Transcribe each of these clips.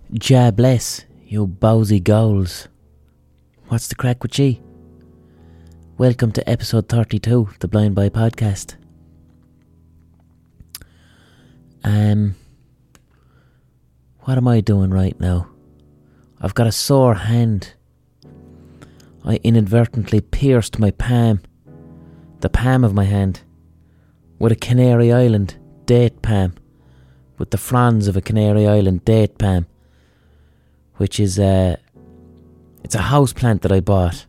Ja bless, you bowsy gowls. What's the crack with ye? Welcome to episode 32 of the Blind Boy Podcast. What am I doing right now? I've got a sore hand. I inadvertently pierced my palm, the palm of my hand, with a Canary Island date palm, with the fronds of a Canary Island date palm, which is it's a house plant that I bought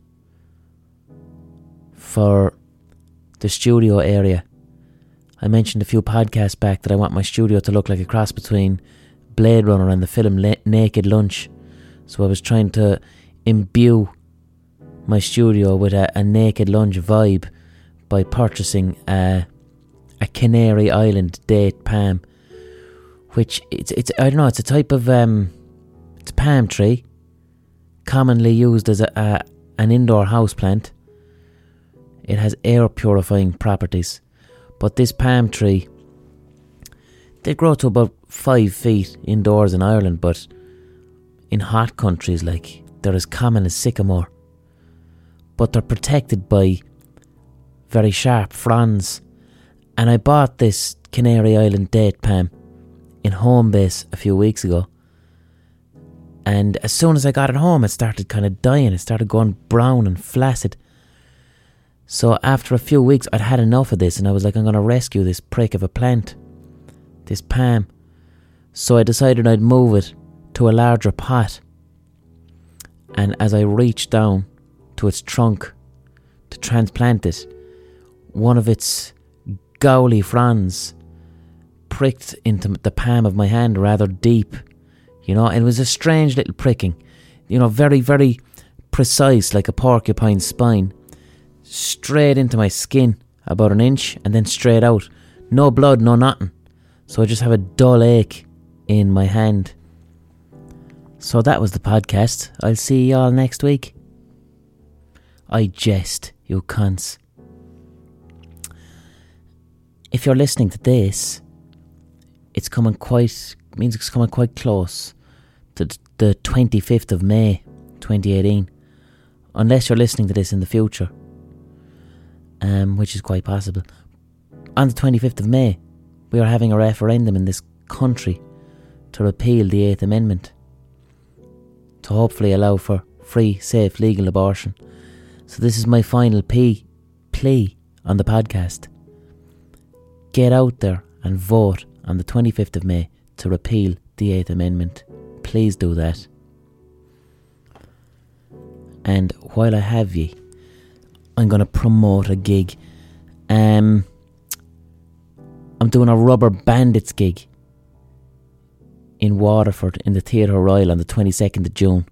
for the studio area. I mentioned a few podcasts back that I want my studio to look like a cross between Blade Runner and the film Naked Lunch. So I was trying to imbue my studio with a Naked Lunch vibe by purchasing a Canary Island date palm, which it's I don't know, it's a type of it's a palm tree, commonly used as an indoor house plant. It has air purifying properties, but this palm tree, they grow to about 5 feet indoors in Ireland, but in hot countries like they're as common as sycamore. But they're protected by very sharp fronds, and I bought this Canary Island date palm in Homebase a few weeks ago, and as soon as I got it home, it started kind of dying. It started going brown and flaccid. So after a few weeks, I'd had enough of this, and I was like, I'm going to rescue this prick of a plant, this palm. So I decided I'd move it to a larger pot, and as I reached down to its trunk to transplant it, one of its gowly fronds pricked into the palm of my hand rather deep. You know, it was a strange little pricking, you know, very, very precise, like a porcupine's spine, straight into my skin, about an inch, and then straight out. No blood, no nothing. So I just have a dull ache in my hand. So that was the podcast. I'll see y'all next week. I jest, you cunts. If you're listening to this, it's coming quite close to the 25th of May 2018, unless you're listening to this in the future, which is quite possible. On the 25th of May, we are having a referendum in this country to repeal the 8th Amendment, to hopefully allow for free, safe, legal abortion. So this is my final plea on the podcast. Get out there and vote on the 25th of May to repeal the 8th Amendment. Please do that. And while I have ye, I'm going to promote a gig. I'm doing a Rubber Bandits gig in Waterford in the Theatre Royal on the 22nd of June.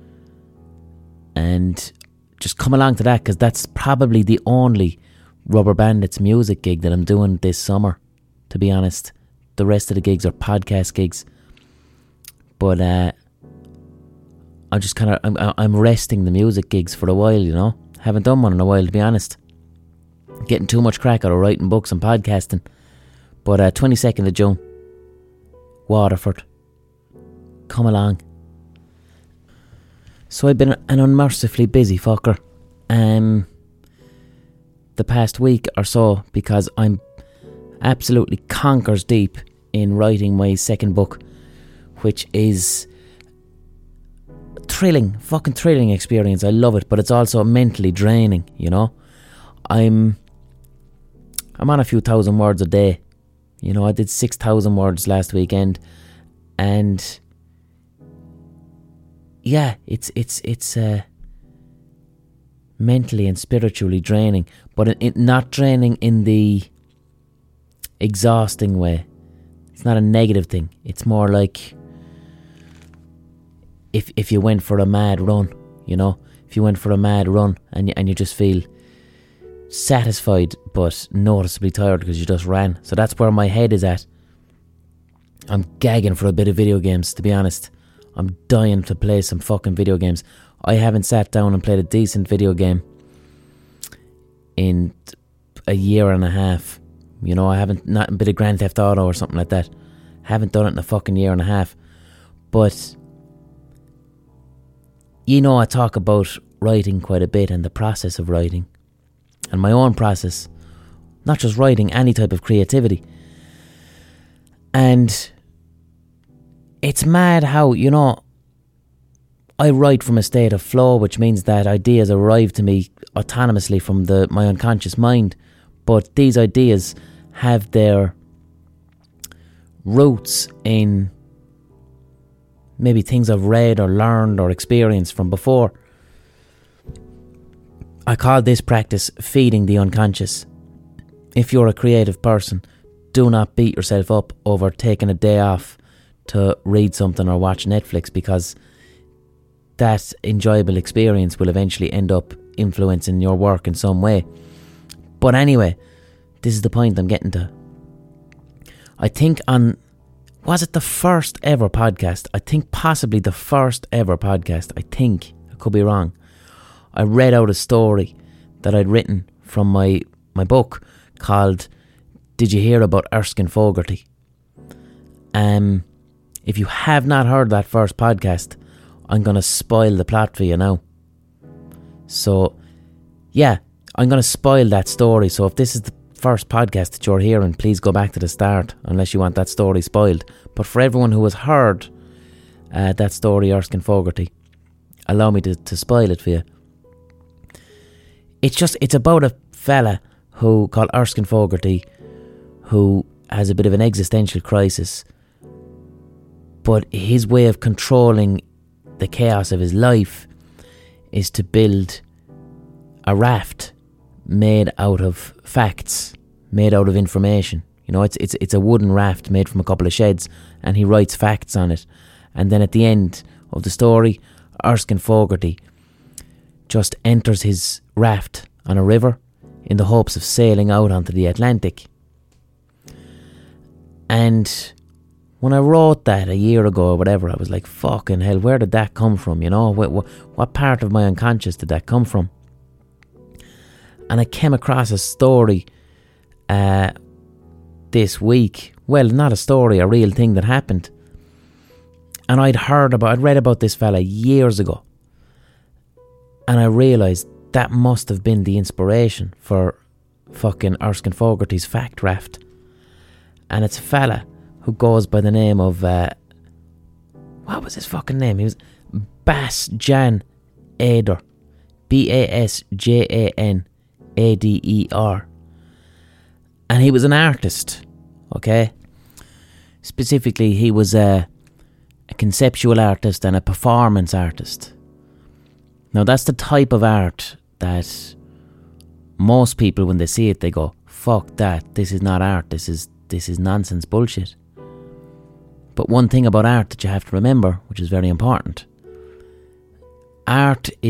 And just come along to that, because that's probably the only Rubber Bandits music gig that I'm doing this summer, to be honest. The rest of the gigs are podcast gigs. But I'm just kind of I'm resting the music gigs for a while, you know. Haven't done one in a while, to be honest. Getting too much crack out of writing books and podcasting. But 22nd of June, Waterford. Come along. So I've been an unmercifully busy fucker the past week or so, because I'm absolutely conkers deep in writing my second book, which is fucking thrilling experience. I love it, but it's also mentally draining, you know. I'm on a few thousand words a day. You know, I did 6,000 words last weekend, and yeah, it's mentally and spiritually draining, but it not draining in the exhausting way. It's not a negative thing. It's more like if you went for a mad run, you know, if you went for a mad run and you just feel satisfied but noticeably tired because you just ran. So that's where my head is at. I'm gagging for a bit of video games, to be honest. I'm dying to play some fucking video games. I haven't sat down and played a decent video game in a year and a half. You know, I haven't, not a bit of Grand Theft Auto or something like that. Haven't done it in a fucking year and a half. But I talk about writing quite a bit and the process of writing. And my own process. Not just writing, any type of creativity. And it's mad how, I write from a state of flow, which means that ideas arrive to me autonomously from my unconscious mind. But these ideas have their roots in maybe things I've read or learned or experienced from before. I call this practice feeding the unconscious. If you're a creative person, do not beat yourself up over taking a day off to read something or watch Netflix, because that enjoyable experience will eventually end up influencing your work in some way. But anyway, this is the point I'm getting to. I think was it the first ever podcast? I think possibly the first ever podcast. I could be wrong. I read out a story that I'd written from my book called Did You Hear About Erskine Fogarty? If you have not heard that first podcast, I'm going to spoil the plot for you now. So, yeah, I'm going to spoil that story. So if this is the first podcast that you're hearing, please go back to the start, unless you want that story spoiled. But for everyone who has heard that story, Erskine Fogarty, allow me to spoil it for you. It's about a fella called Erskine Fogarty, who has a bit of an existential crisis. But his way of controlling the chaos of his life is to build a raft made out of facts, made out of information. It's a wooden raft made from a couple of sheds, and he writes facts on it. And then at the end of the story, Erskine Fogarty just enters his raft on a river in the hopes of sailing out onto the Atlantic. And when I wrote that a year ago or whatever, I was like, fucking hell, where did that come from? What part of my unconscious did that come from? And I came across a story this week. Well, not a story, a real thing that happened. And I'd read about this fella years ago. And I realised that must have been the inspiration for fucking Erskine Fogarty's fact raft. And it's a fella who goes by the name of, what was his fucking name? He was Bas-Jan Ader. Basjan Ader. And he was an artist, okay? Specifically, he was a conceptual artist and a performance artist. Now, that's the type of art that most people, when they see it, they go, fuck that, this is not art, this is nonsense bullshit. But one thing about art that you have to remember, which is very important, art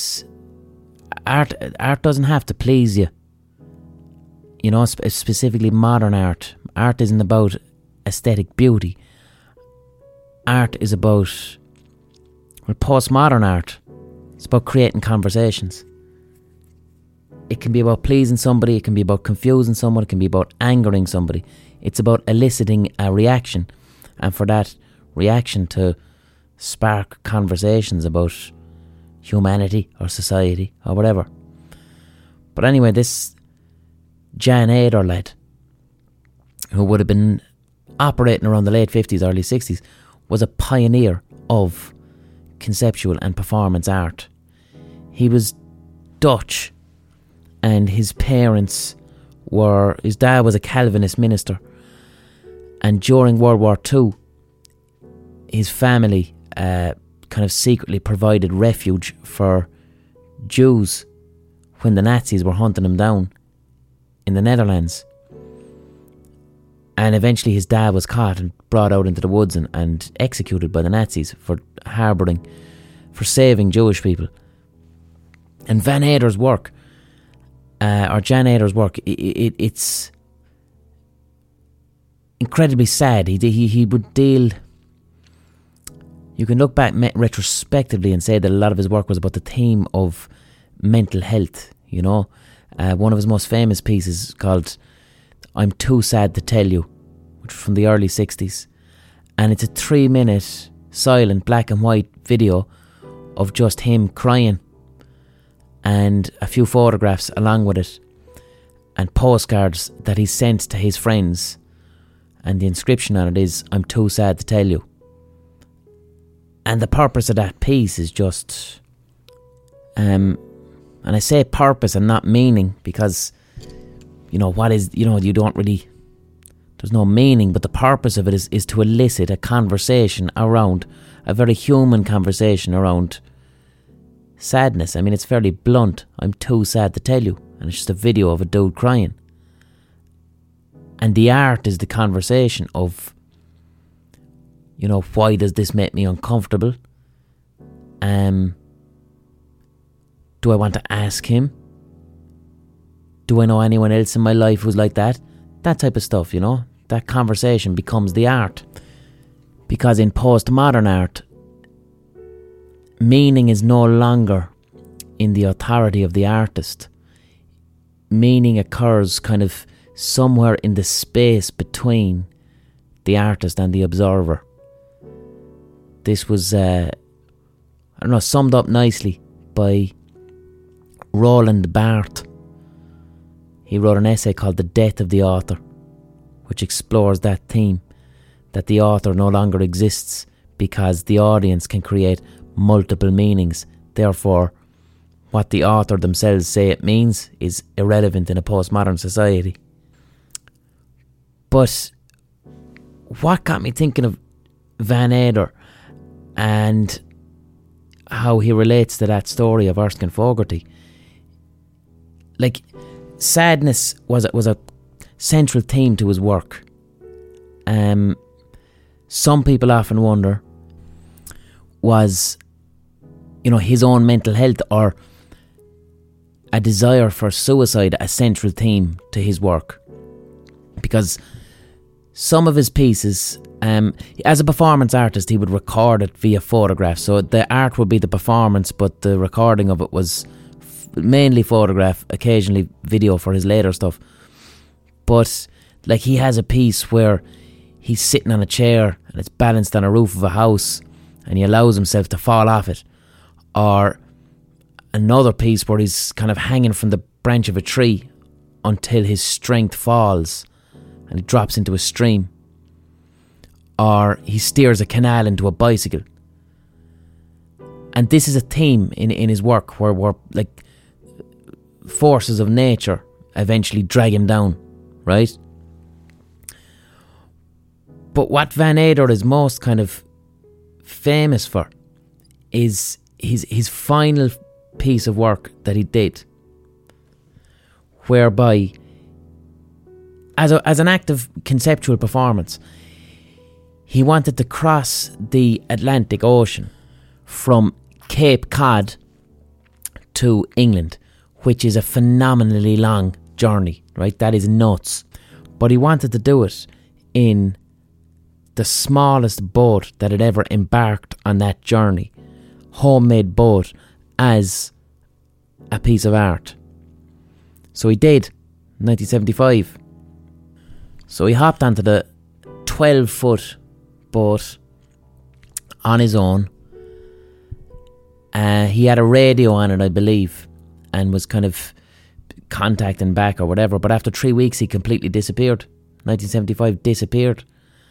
doesn't have to please you. Specifically modern art. Art isn't about aesthetic beauty. Art is about, postmodern art. It's about creating conversations. It can be about pleasing somebody, it can be about confusing someone, it can be about angering somebody. It's about eliciting a reaction, and for that reaction to spark conversations about humanity or society or whatever. But anyway, this Jan Ader lad, who would have been operating around the late 50s, early 60s, was a pioneer of conceptual and performance art. He was Dutch, and his parents his dad was a Calvinist minister, and during World War II, his family kind of secretly provided refuge for Jews when the Nazis were hunting them down in the Netherlands. And eventually his dad was caught and brought out into the woods and executed by the Nazis for saving Jewish people. And Jan Ader's work, it's incredibly sad. He would deal... You can look back retrospectively and say that a lot of his work was about the theme of mental health, One of his most famous pieces called I'm Too Sad to Tell You, which was from the early 60s. And it's a 3-minute silent black and white video of just him crying, and a few photographs along with it, and postcards that he sent to his friends, and the inscription on it is, "I'm too sad to tell you." And the purpose of that piece is just, and I say purpose and not meaning, because, you know, you don't really, there's no meaning, but the purpose of it is to elicit a conversation around, a very human conversation around sadness. I mean, it's fairly blunt. "I'm too sad to tell you." And it's just a video of a dude crying. And the art is the conversation of, you know, why does this make me uncomfortable? Do I want to ask him? Do I know anyone else in my life who's like that? That type of stuff, you know. That conversation becomes the art. Because in postmodern art, meaning is no longer in the authority of the artist. Meaning occurs kind of somewhere in the space between the artist and the observer. This was, summed up nicely by Roland Barthes. He wrote an essay called "The Death of the Author," which explores that theme, that the author no longer exists because the audience can create multiple meanings. Therefore, what the author themselves say it means is irrelevant in a postmodern society. But what got me thinking of Van Ader and how he relates to that story of Erskine Fogarty, like, sadness was a central theme to his work. Some people often wonder, was, you know, his own mental health or a desire for suicide a central theme to his work? Because some of his pieces, as a performance artist, he would record it via photograph. So the art would be the performance, but the recording of it was mainly photograph, occasionally video for his later stuff. But like, he has a piece where he's sitting on a chair and it's balanced on a roof of a house and he allows himself to fall off it. Or another piece where he's kind of hanging from the branch of a tree until his strength falls and he drops into a stream. Or he steers a canal into a bicycle. And this is a theme in his work where like forces of nature eventually drag him down, right? But what Van Ader is most kind of famous for is his final piece of work that he did, whereby as an act of conceptual performance, he wanted to cross the Atlantic Ocean from Cape Cod to England, which is a phenomenally long journey, right? That is nuts. But he wanted to do it in the smallest boat that had ever embarked on that journey. Homemade boat as a piece of art. So he did, 1975. So he hopped onto the 12-foot boat on his own. He had a radio on it, I believe, and was kind of contacting back or whatever. But after 3 weeks, he completely disappeared. 1975, disappeared.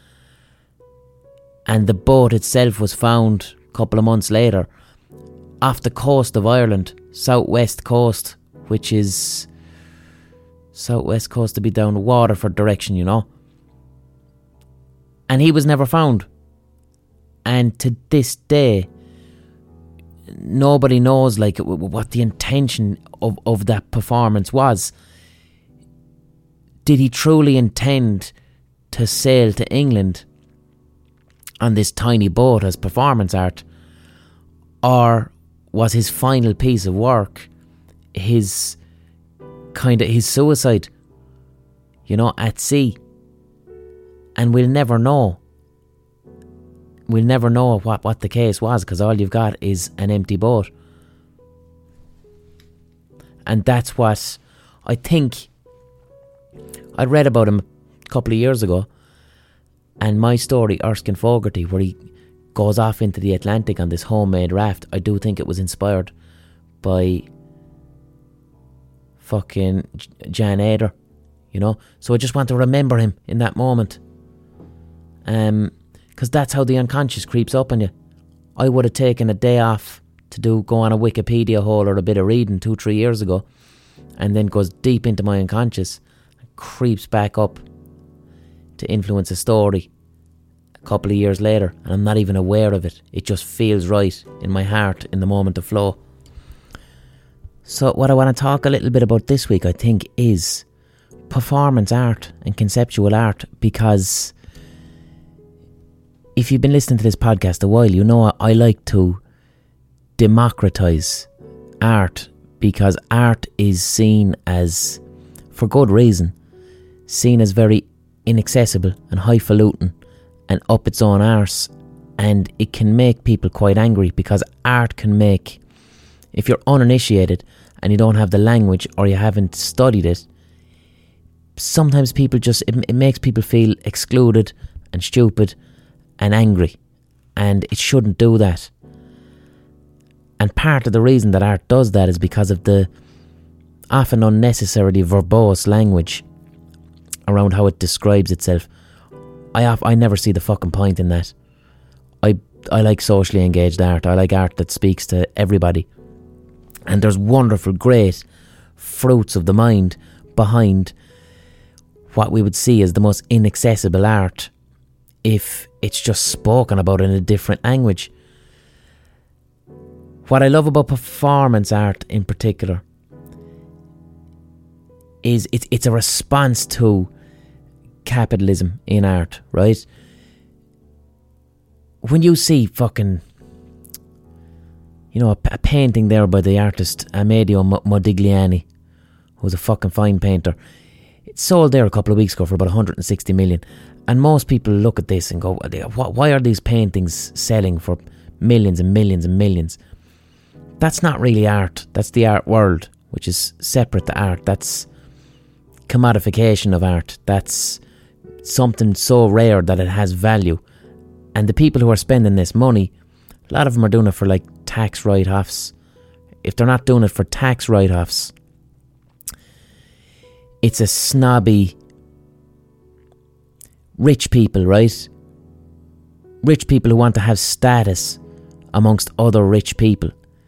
And the boat itself was found a couple of months later off the coast of Ireland, southwest coast, which is southwest coast to be down Waterford direction, you know. And he was never found. And to this day, nobody knows like what the intention of that performance was. Did he truly intend to sail to England on this tiny boat as performance art? Or was his final piece of work his suicide, you know, at sea? And we'll never know. We'll never know what the case was, because all you've got is an empty boat. And that's what I think. I read about him a couple of years ago, and My Story, Erskine Fogarty, where he goes off into the Atlantic on this homemade raft. I do think it was inspired by fucking Jan Eder, you know. So I just want to remember him in that moment, because that's how the unconscious creeps up on you. I would have taken a day off to go on a Wikipedia hole or a bit of reading 2-3 years ago, and then goes deep into my unconscious and creeps back up to influence a story a couple of years later, and I'm not even aware of it. It just feels right in my heart in the moment of flow. So what I want to talk a little bit about this week, I think, is performance art and conceptual art, because if you've been listening to this podcast a while, you know I like to democratise art, because art is seen as, for good reason, seen as very inaccessible and highfalutin and up its own arse, and it can make people quite angry, because art can make, if you're uninitiated and you don't have the language or you haven't studied it, sometimes people just, it makes people feel excluded and stupid and angry, and it shouldn't do that. And part of the reason that art does that is because of the often unnecessarily verbose language around how it describes itself. I never see the fucking point in that. I like socially engaged art. I like art that speaks to everybody. And there's wonderful, great fruits of the mind behind what we would see as the most inaccessible art if it's just spoken about in a different language. What I love about performance art in particular is it's a response to capitalism in art, right? When you see fucking, you know, a painting there by the artist Amedeo Modigliani, who's a fucking fine painter, it sold there a couple of weeks ago for about 160 million, and most people look at this and go, why are these paintings selling for millions and millions and millions? That's not really art. That's the art world, which is separate to art. That's commodification of art. That's something so rare that it has value. And the people who are spending this money, a lot of them are doing it for like tax write-offs. If they're not doing it for tax write-offs, it's a snobby rich people, right? Rich people who want to have status amongst other rich people.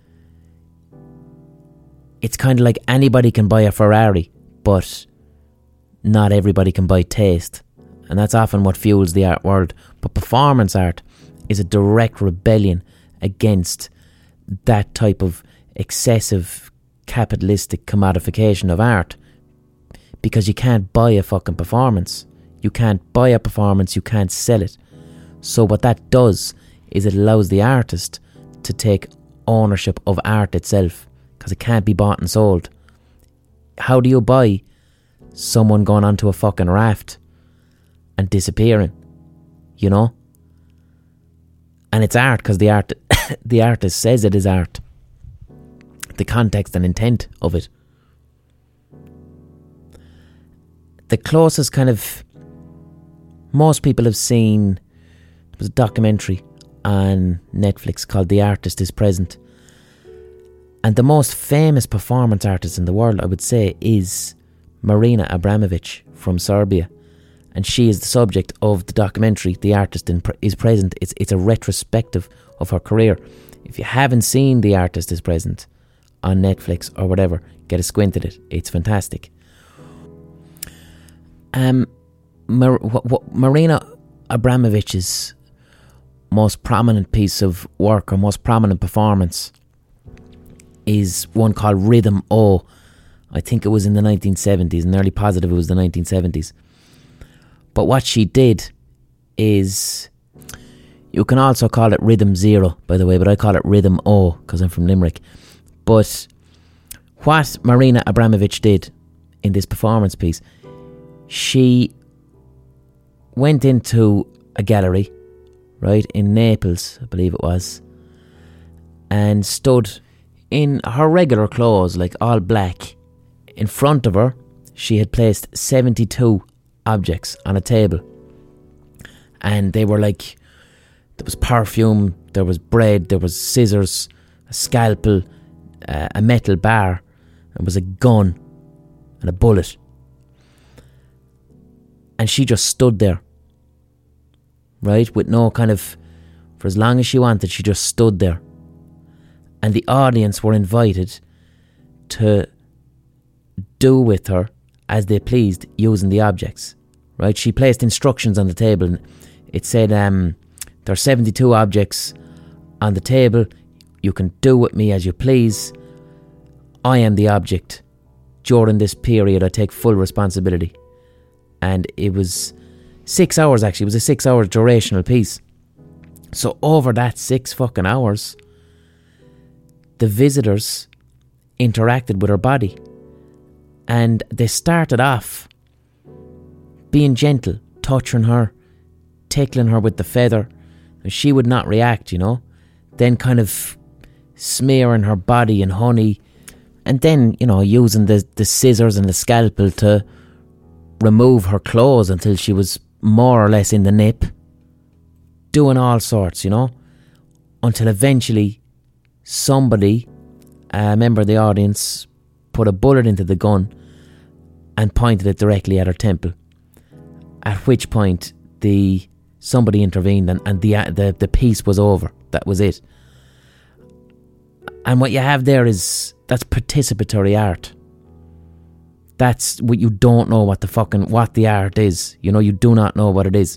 It's kind of like anybody can buy a Ferrari, but not everybody can buy taste. And that's often what fuels the art world. But performance art is a direct rebellion against that type of excessive capitalistic commodification of art. Because you can't buy a fucking performance. You can't buy a performance, you can't sell it. So what that does is it allows the artist to take ownership of art itself, because it can't be bought and sold. How do you buy someone going onto a fucking raft and disappearing? You know? And it's art because the artist says it is art. The context and intent of it. The closest kind of, most people have seen, there was a documentary on Netflix called The Artist is Present. And the most famous performance artist in the world, I would say, is Marina Abramović from Serbia. And she is the subject of the documentary The Artist is Present. It's a retrospective of her career. If you haven't seen The Artist is Present on Netflix or whatever, get a squint at it. It's fantastic. Marina Abramović's most prominent piece of work, or most prominent performance, is one called Rhythm O. I think it was in the 1970s, nearly positive it was the 1970s. But what she did is, you can also call it Rhythm Zero, by the way, but I call it Rhythm O because I'm from Limerick. But what Marina Abramović did in this performance piece, she went into a gallery, right, in Naples, I believe it was, and stood in her regular clothes, like all black. In front of her, she had placed 72 objects on a table. And they were like There was perfume, there was bread, there was scissors, a scalpel, a metal bar, there was a gun and a bullet. And she just stood there, right, with no kind of, for as long as she wanted, she just stood there. And the audience were invited to do with her as they pleased using the objects, right? She placed instructions on the table, and it said, there are 72 objects on the table. You can do with me as you please. I am the object. During this period, I take full responsibility. And it was 6 hours, actually. It was a 6 hour durational piece. So over that 6 fucking hours, the visitors interacted with her body. And they started off being gentle, touching her, tickling her with the feather. She would not react, you know. Then kind of smearing her body in honey. And then, you know, using the scissors and the scalpel to remove her clothes until she was more or less in the nip. Doing all sorts, you know. Until eventually somebody, a member of the audience, put a bullet into the gun and pointed it directly at her temple. At which point somebody intervened and the piece was over. That was it. And what you have there that's participatory art. That's what you don't know what the art is. You know, you do not know what it is.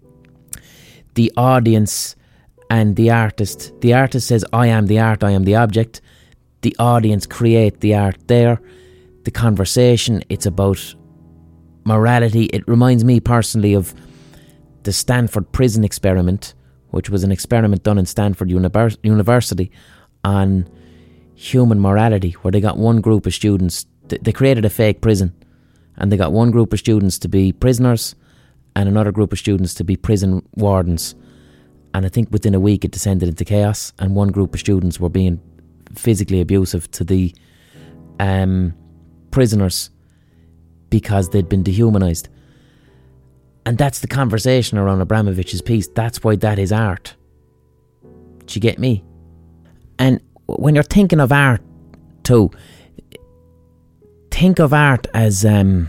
The audience and the artist says, I am the art, I am the object. The audience create the art there. The conversation, it's about morality. It reminds me personally of the Stanford prison experiment, which was an experiment done in Stanford University on human morality, where they got one group of students, they created a fake prison, and they got one group of students to be prisoners and another group of students to be prison wardens. And I think within a week it descended into chaos, and one group of students were being physically abusive to the prisoners because they'd been dehumanised. And that's the conversation around Abramovich's piece. That's why that is art. Do you get me? And when you're thinking of art too, think of art as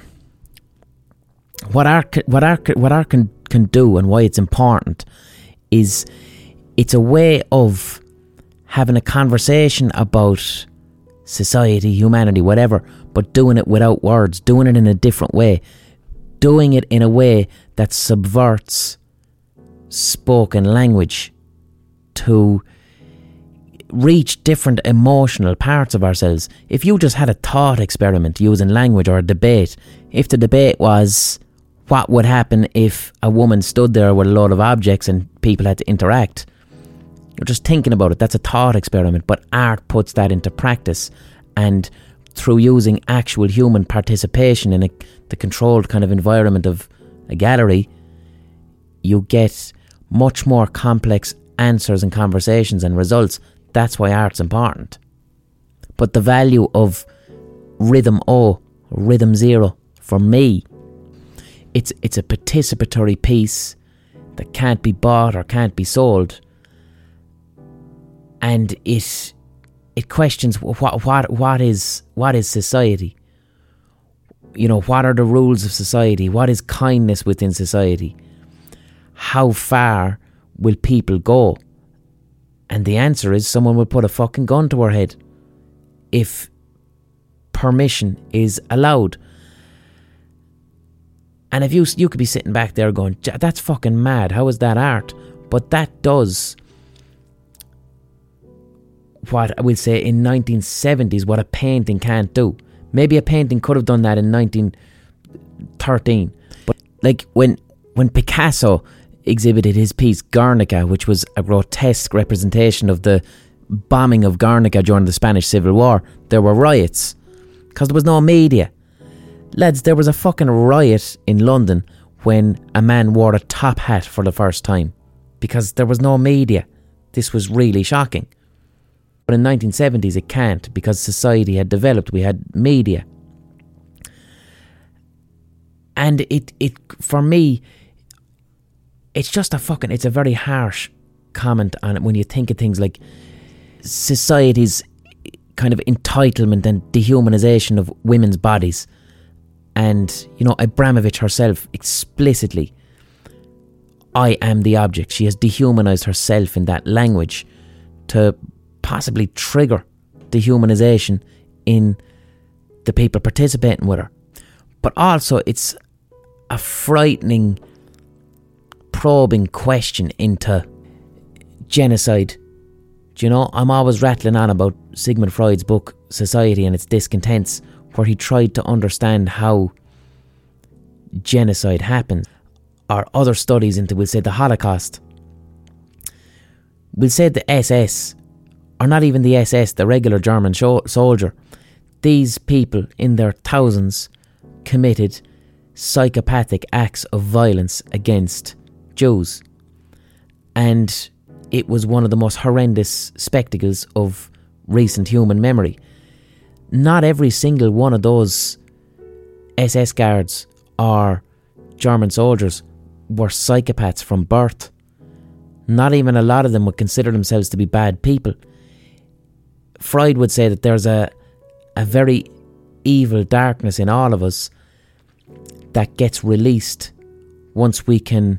what art can do, and why it's important is it's a way of having a conversation about society, humanity, whatever, but doing it without words, doing it in a different way, doing it in a way that subverts spoken language to reach different emotional parts of ourselves. If you just had a thought experiment using language, or a debate, if the debate was what would happen if a woman stood there with a load of objects and people had to interact, you're just thinking about it. That's a thought experiment. But art puts that into practice, and through using actual human participation in the controlled kind of environment of a gallery, you get much more complex answers and conversations and results. That's why art's important. But the value of Rhythm O, Rhythm Zero, for me, it's a participatory piece that can't be bought or can't be sold, and it questions what is society. You know, what are the rules of society? What is kindness within society? How far will people go? And the answer is someone will put a fucking gun to her head if permission is allowed. And if you could be sitting back there going, that's fucking mad, how is that art? But that does what I will say in 1970s what a painting can't do. Maybe a painting could have done that in 1913. But like when Picasso exhibited his piece Guernica, which was a grotesque representation of the bombing of Guernica during the Spanish Civil War, there were riots because there was no media. Lads, there was a fucking riot in London when a man wore a top hat for the first time because there was no media. This was really shocking. But in 1970s it can't, because society had developed. We had media. And it for me, it's just it's a very harsh comment on it when you think of things like society's kind of entitlement and dehumanization of women's bodies. And, you know, Abramovich herself explicitly, I am the object. She has dehumanized herself in that language to possibly trigger dehumanization in the people participating with her. But also it's a frightening, probing question into genocide. Do you know, I'm always rattling on about Sigmund Freud's book Society and its Discontents, where he tried to understand how genocide happens, or other studies into, we'll say, the Holocaust. We'll say the SS, or not even the SS, the regular German soldier. These people in their thousands committed psychopathic acts of violence against Jews. And it was one of the most horrendous spectacles of recent human memory. Not every single one of those SS guards or German soldiers were psychopaths from birth. Not even a lot of them would consider themselves to be bad people. Freud would say that there's a very evil darkness in all of us that gets released once we can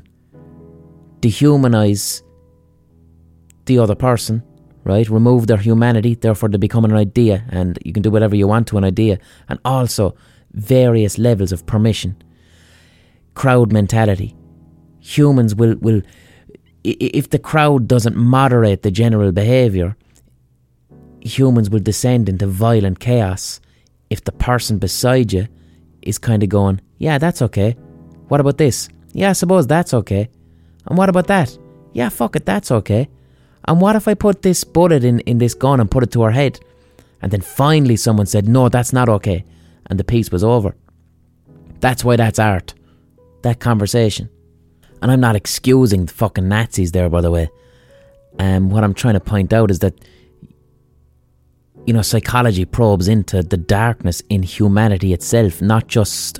dehumanize the other person, right? Remove their humanity, therefore they become an idea, and you can do whatever you want to an idea. And also various levels of permission. Crowd mentality. Humans will if the crowd doesn't moderate the general behaviour, humans will descend into violent chaos if the person beside you is kind of going, yeah, that's okay. What about this? Yeah, I suppose that's okay. And what about that? Yeah, fuck it, that's okay. And what if I put this bullet in this gun and put it to her head? And then finally someone said, no, that's not okay. And the piece was over. That's why that's art. That conversation. And I'm not excusing the fucking Nazis there, by the way. What I'm trying to point out is that, you know, psychology probes into the darkness in humanity itself, not just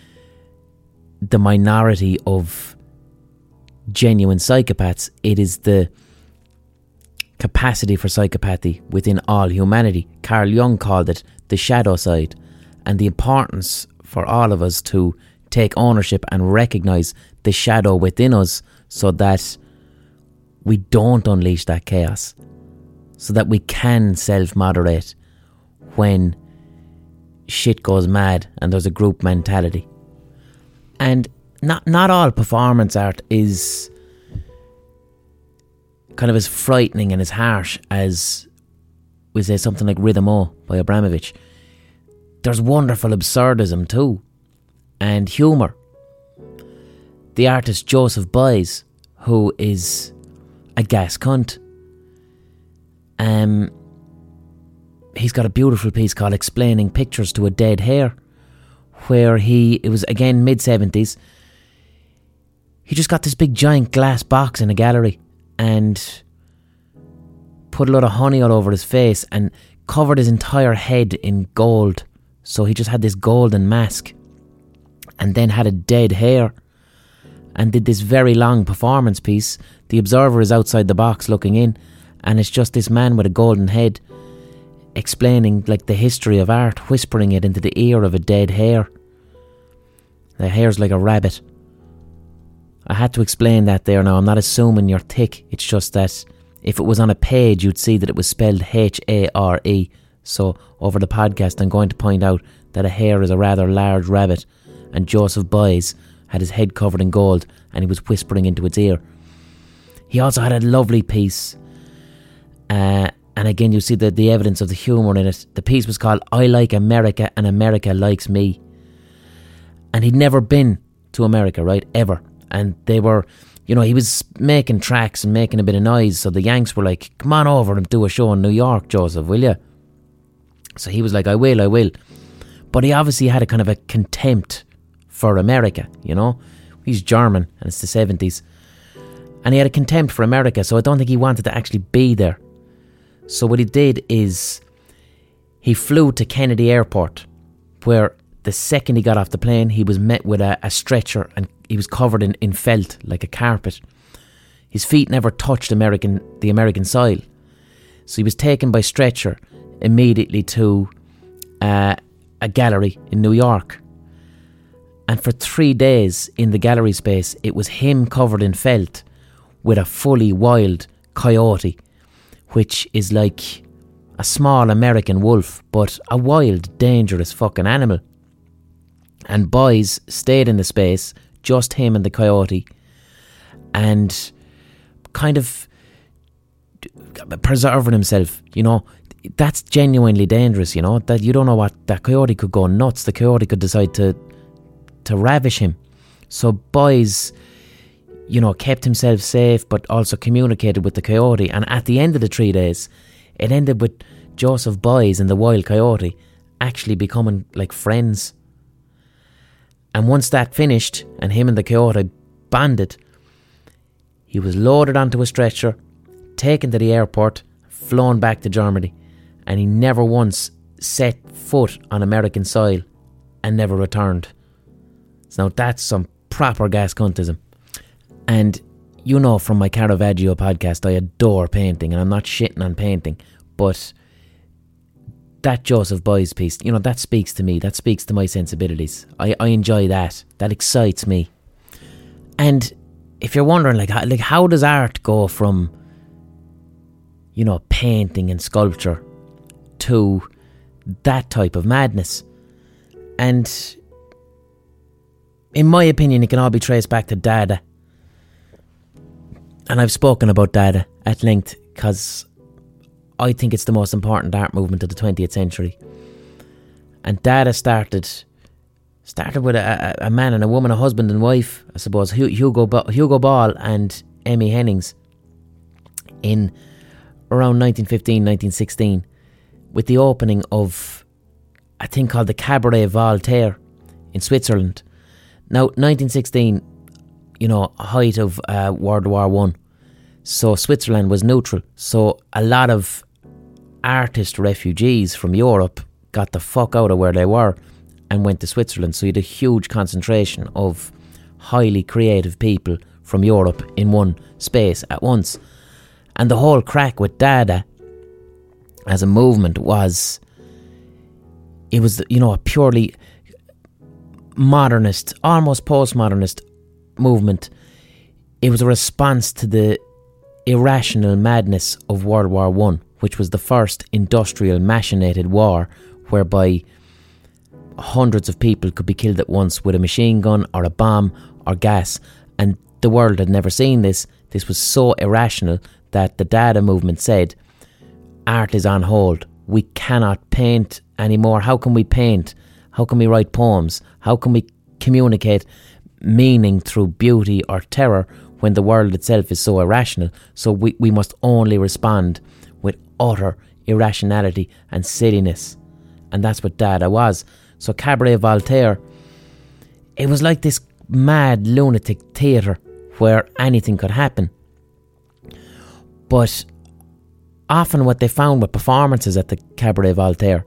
the minority of genuine psychopaths. It is the capacity for psychopathy within all humanity. Carl Jung called it the shadow side, and the importance for all of us to take ownership and recognise the shadow within us so that we don't unleash that chaos, so that we can self-moderate when shit goes mad and there's a group mentality. And not all performance art is kind of as frightening and as harsh as, we say, something like Rhythm O by Abramovich. There's wonderful absurdism too, and humour. The artist Joseph Beuys, who is a gas cunt, he's got a beautiful piece called Explaining Pictures to a Dead Hair, where it was again mid-70s, he just got this big giant glass box in a gallery and put a lot of honey all over his face and covered his entire head in gold. So he just had this golden mask and then had a dead hair and did this very long performance piece. The observer is outside the box looking in, and it's just this man with a golden head explaining like the history of art, whispering it into the ear of a dead hare. The hare's like a rabbit. I had to explain that there now. I'm not assuming you're thick. It's just that if it was on a page, you'd see that it was spelled H-A-R-E. So over the podcast, I'm going to point out that a hare is a rather large rabbit, and Joseph Beuys had his head covered in gold and he was whispering into its ear. He also had a lovely piece, and again you see the evidence of the humour in it. The piece was called I Like America and America Likes Me. And he'd never been to America, right, ever. And they were, you know, he was making tracks and making a bit of noise, so the Yanks were like, come on over and do a show in New York, Joseph, will you? So he was like, I will. But he obviously had a kind of a contempt for America, you know. He's German and it's the 70s. And he had a contempt for America, so I don't think he wanted to actually be there. So what he did is he flew to Kennedy Airport, where the second he got off the plane, he was met with a stretcher and he was covered in felt like a carpet. His feet never touched the American soil. So he was taken by stretcher immediately to a gallery in New York. And for 3 days in the gallery space, it was him covered in felt with a fully wild coyote, which is like a small American wolf, but a wild, dangerous fucking animal. And boys stayed in the space, just him and the coyote, and kind of preserving himself, you know. That's genuinely dangerous, you know, that you don't know what, that coyote could go nuts. The coyote could decide to ravish him. So boys, you know, kept himself safe, but also communicated with the coyote. And at the end of the 3 days, it ended with Joseph Boys and the wild coyote actually becoming like friends. And once that finished, and him and the coyote bonded, he was loaded onto a stretcher, taken to the airport, flown back to Germany, and he never once set foot on American soil and never returned. So now that's some proper gas cuntism. And you know from my Caravaggio podcast, I adore painting, and I'm not shitting on painting, but that Joseph Boys piece, you know, that speaks to me, that speaks to my sensibilities. I enjoy that. That excites me. And if you're wondering, like how does art go from, you know, painting and sculpture to that type of madness? And in my opinion, it can all be traced back to Dada. And I've spoken about Dada at length because I think it's the most important art movement of the 20th century. And Dada started with a man and a woman, a husband and wife, I suppose, Hugo Ball and Emmy Hennings, in around 1915, 1916, with the opening of a thing called the Cabaret Voltaire in Switzerland. Now, 1916, you know, height of World War I, so Switzerland was neutral. So a lot of artist refugees from Europe got the fuck out of where they were and went to Switzerland. So you had a huge concentration of highly creative people from Europe in one space at once. And the whole crack with Dada as a movement was, it was, you know, a purely modernist, almost postmodernist movement. It was a response to the irrational madness of World War I, which was the first industrial machinated war whereby hundreds of people could be killed at once with a machine gun or a bomb or gas. And the world had never seen this. This was so irrational that the Dada movement said, art is on hold. We cannot paint anymore. How can we paint? How can we write poems? How can we communicate meaning through beauty or terror when the world itself is so irrational? So we must only respond with utter irrationality and silliness. And that's what Dada was. So Cabaret Voltaire, it was like this mad lunatic theatre where anything could happen. But often what they found with performances at the Cabaret Voltaire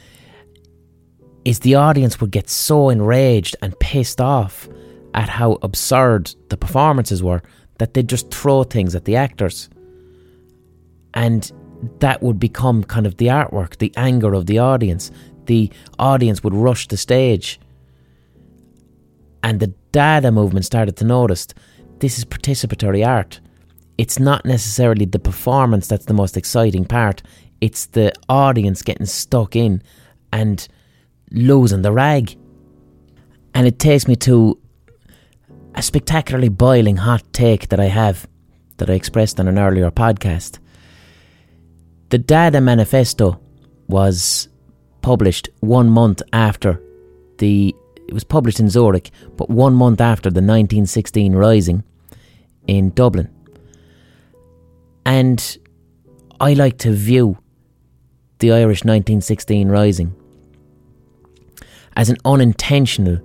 is the audience would get so enraged and pissed off at how absurd the performances were that they'd just throw things at the actors. And that would become kind of the artwork, the anger of the audience. The audience would rush the stage. And the Dada movement started to notice this is participatory art. It's not necessarily the performance that's the most exciting part. It's the audience getting stuck in and losing the rag. And it takes me to a spectacularly boiling hot take that I have, that I expressed on an earlier podcast. The Dada Manifesto was published 1 month after it was published in Zurich, but 1 month after the 1916 Rising in Dublin. And I like to view the Irish 1916 Rising as an unintentional,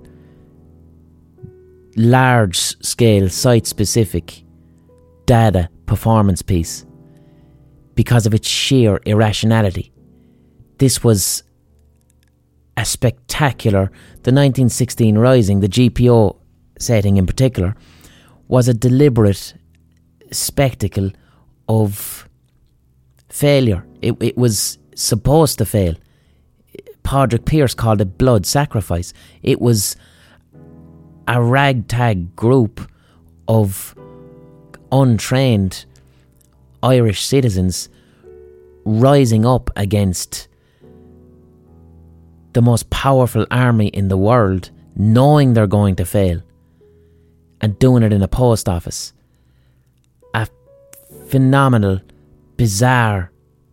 large-scale, site-specific Dada performance piece because of its sheer irrationality. This was a spectacular, the 1916 Rising, the GPO setting in particular, was a deliberate spectacle of failure. It was supposed to fail. Padraig Pearse called it blood sacrifice. It was a ragtag group of untrained Irish citizens rising up against the most powerful army in the world, knowing they're going to fail, and doing it in a post office. A phenomenal, bizarre,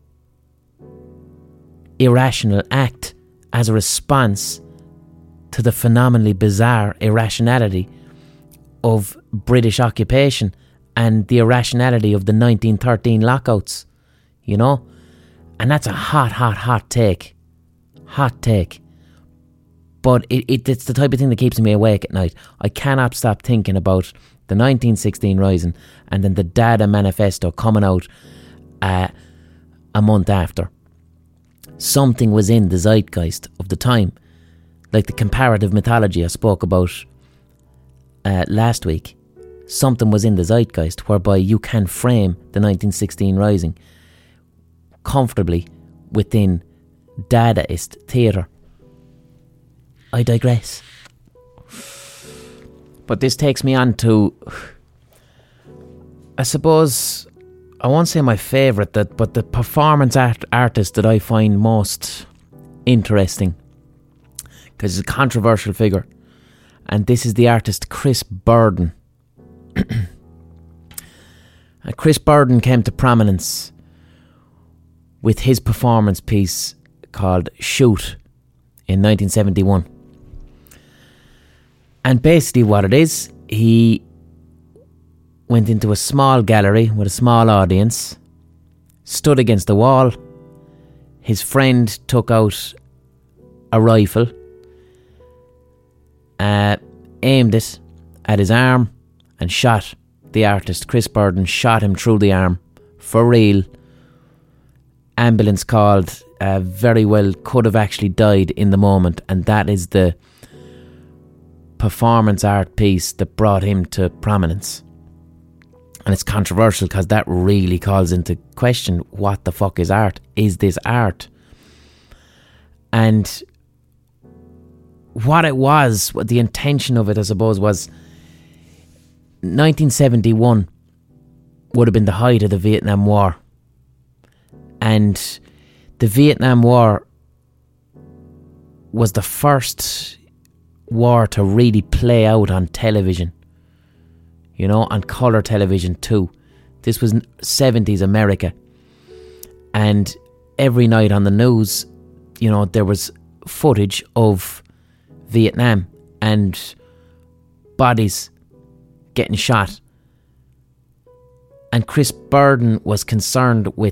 irrational act as a response to the phenomenally bizarre irrationality of British occupation and the irrationality of the 1913 lockouts, you know? And that's a hot take. Hot take. But it's the type of thing that keeps me awake at night. I cannot stop thinking about the 1916 Rising and then the Dada Manifesto coming out a month after. Something was in the zeitgeist of the time, like the comparative mythology I spoke about last week. Something was in the zeitgeist whereby you can frame the 1916 Rising comfortably within Dadaist theatre. I digress. But this takes me on to, I suppose, I won't say my favourite, but the performance artist that I find most interesting, because he's a controversial figure, and this is the artist Chris Burden. Chris Burden came to prominence with his performance piece called Shoot in 1971. And basically what it is, he went into a small gallery with a small audience, stood against the wall. His friend took out a rifle, aimed it at his arm and shot the artist. Chris Burden shot him through the arm for real. Ambulance called, very well could have actually died in the moment, and that is the performance art piece that brought him to prominence. And it's controversial because that really calls into question, what the fuck is art? Is this art? And what it was, what the intention of it, I suppose, was 1971 would have been the height of the Vietnam War. And the Vietnam War was the first war to really play out on television. You know, on colour television too. This was 70s America. And every night on the news, you know, there was footage of Vietnam and bodies getting shot. And Chris Burden was concerned with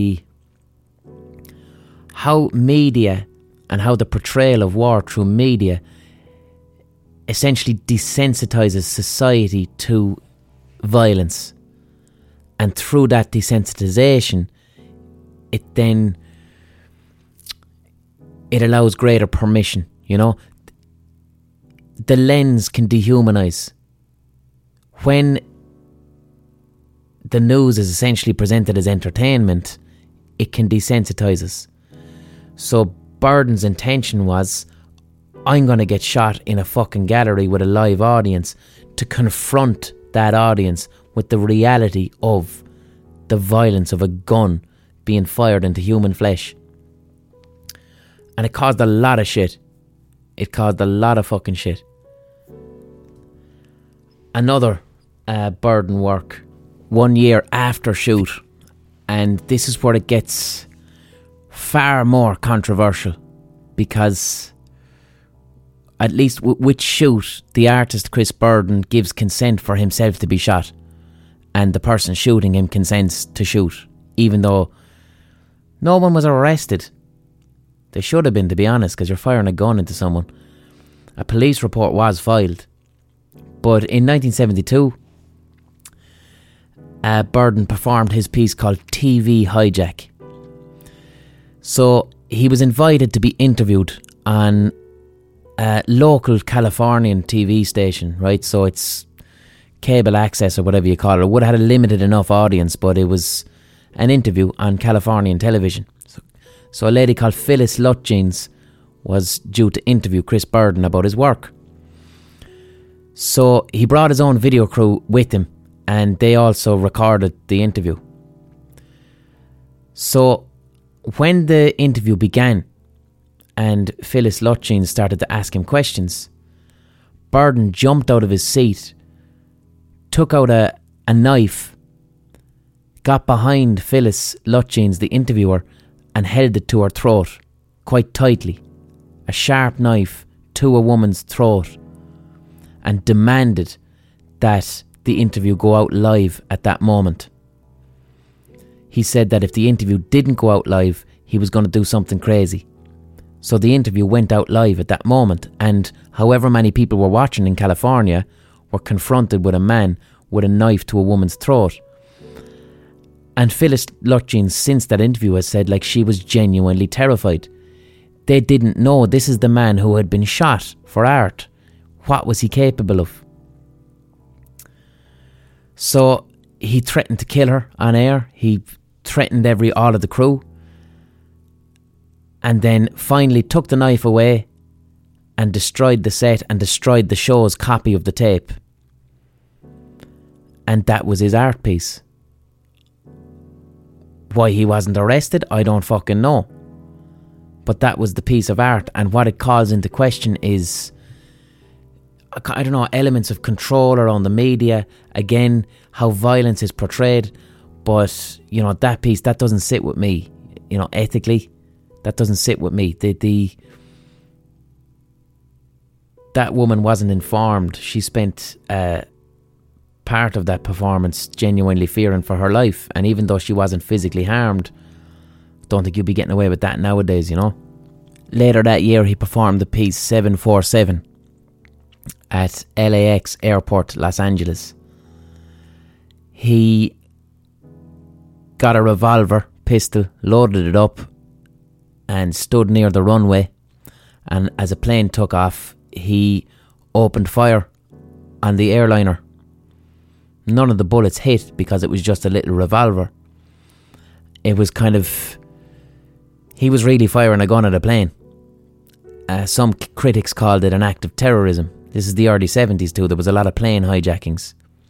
how media and how the portrayal of war through media essentially desensitizes society to violence, and through that desensitization it allows greater permission. You know, the lens can dehumanize. When the news is essentially presented as entertainment, it can desensitize us. So Burden's intention was, I'm going to get shot in a fucking gallery with a live audience to confront that audience with the reality of the violence of a gun being fired into human flesh. And it caused a lot of shit. It caused a lot of fucking shit. Another Burden work, 1 year after Shoot, and this is where it gets far more controversial, because at least with Shoot, the artist Chris Burden gives consent for himself to be shot, and the person shooting him consents to shoot, even though no one was arrested. They should have been, to be honest, because you're firing a gun into someone. A police report was filed. But in 1972, Burden performed his piece called TV Hijack. So he was invited to be interviewed on a local Californian TV station, right? So it's cable access or whatever you call it. It would have had a limited enough audience, but it was an interview on Californian television. So a lady called Phyllis Lutjens was due to interview Chris Burden about his work. So he brought his own video crew with him, and they also recorded the interview. So when the interview began and Phyllis Lutjens started to ask him questions, Burden jumped out of his seat, took out a knife, got behind Phyllis Lutjens, the interviewer, and held it to her throat quite tightly. A sharp knife to a woman's throat, and demanded that the interview go out live at that moment. He said that if the interview didn't go out live, he was going to do something crazy. So the interview went out live at that moment, and however many people were watching in California were confronted with a man with a knife to a woman's throat. And Phyllis Lutjens, since that interview, has said like she was genuinely terrified. They didn't know this is the man who had been shot for art. What was he capable of? So he threatened to kill her on air. He threatened all of the crew. And then finally took the knife away and destroyed the set and destroyed the show's copy of the tape. And that was his art piece. Why he wasn't arrested, I don't fucking know. But that was the piece of art, and what it calls into question is, I don't know, elements of control around the media. Again, how violence is portrayed. But, you know, that piece, that doesn't sit with me. You know, ethically, that doesn't sit with me. That woman wasn't informed. She spent part of that performance genuinely fearing for her life. And even though she wasn't physically harmed, don't think you'd be getting away with that nowadays, you know. Later that year, he performed the piece 747 at LAX Airport, Los Angeles. He got a revolver, pistol, loaded it up, and stood near the runway. And as a plane took off, he opened fire on the airliner. None of the bullets hit because it was just a little revolver. It was kind of... he was really firing a gun at a plane. Some critics called it an act of terrorism. This is the early 70s too. There was a lot of plane hijackings.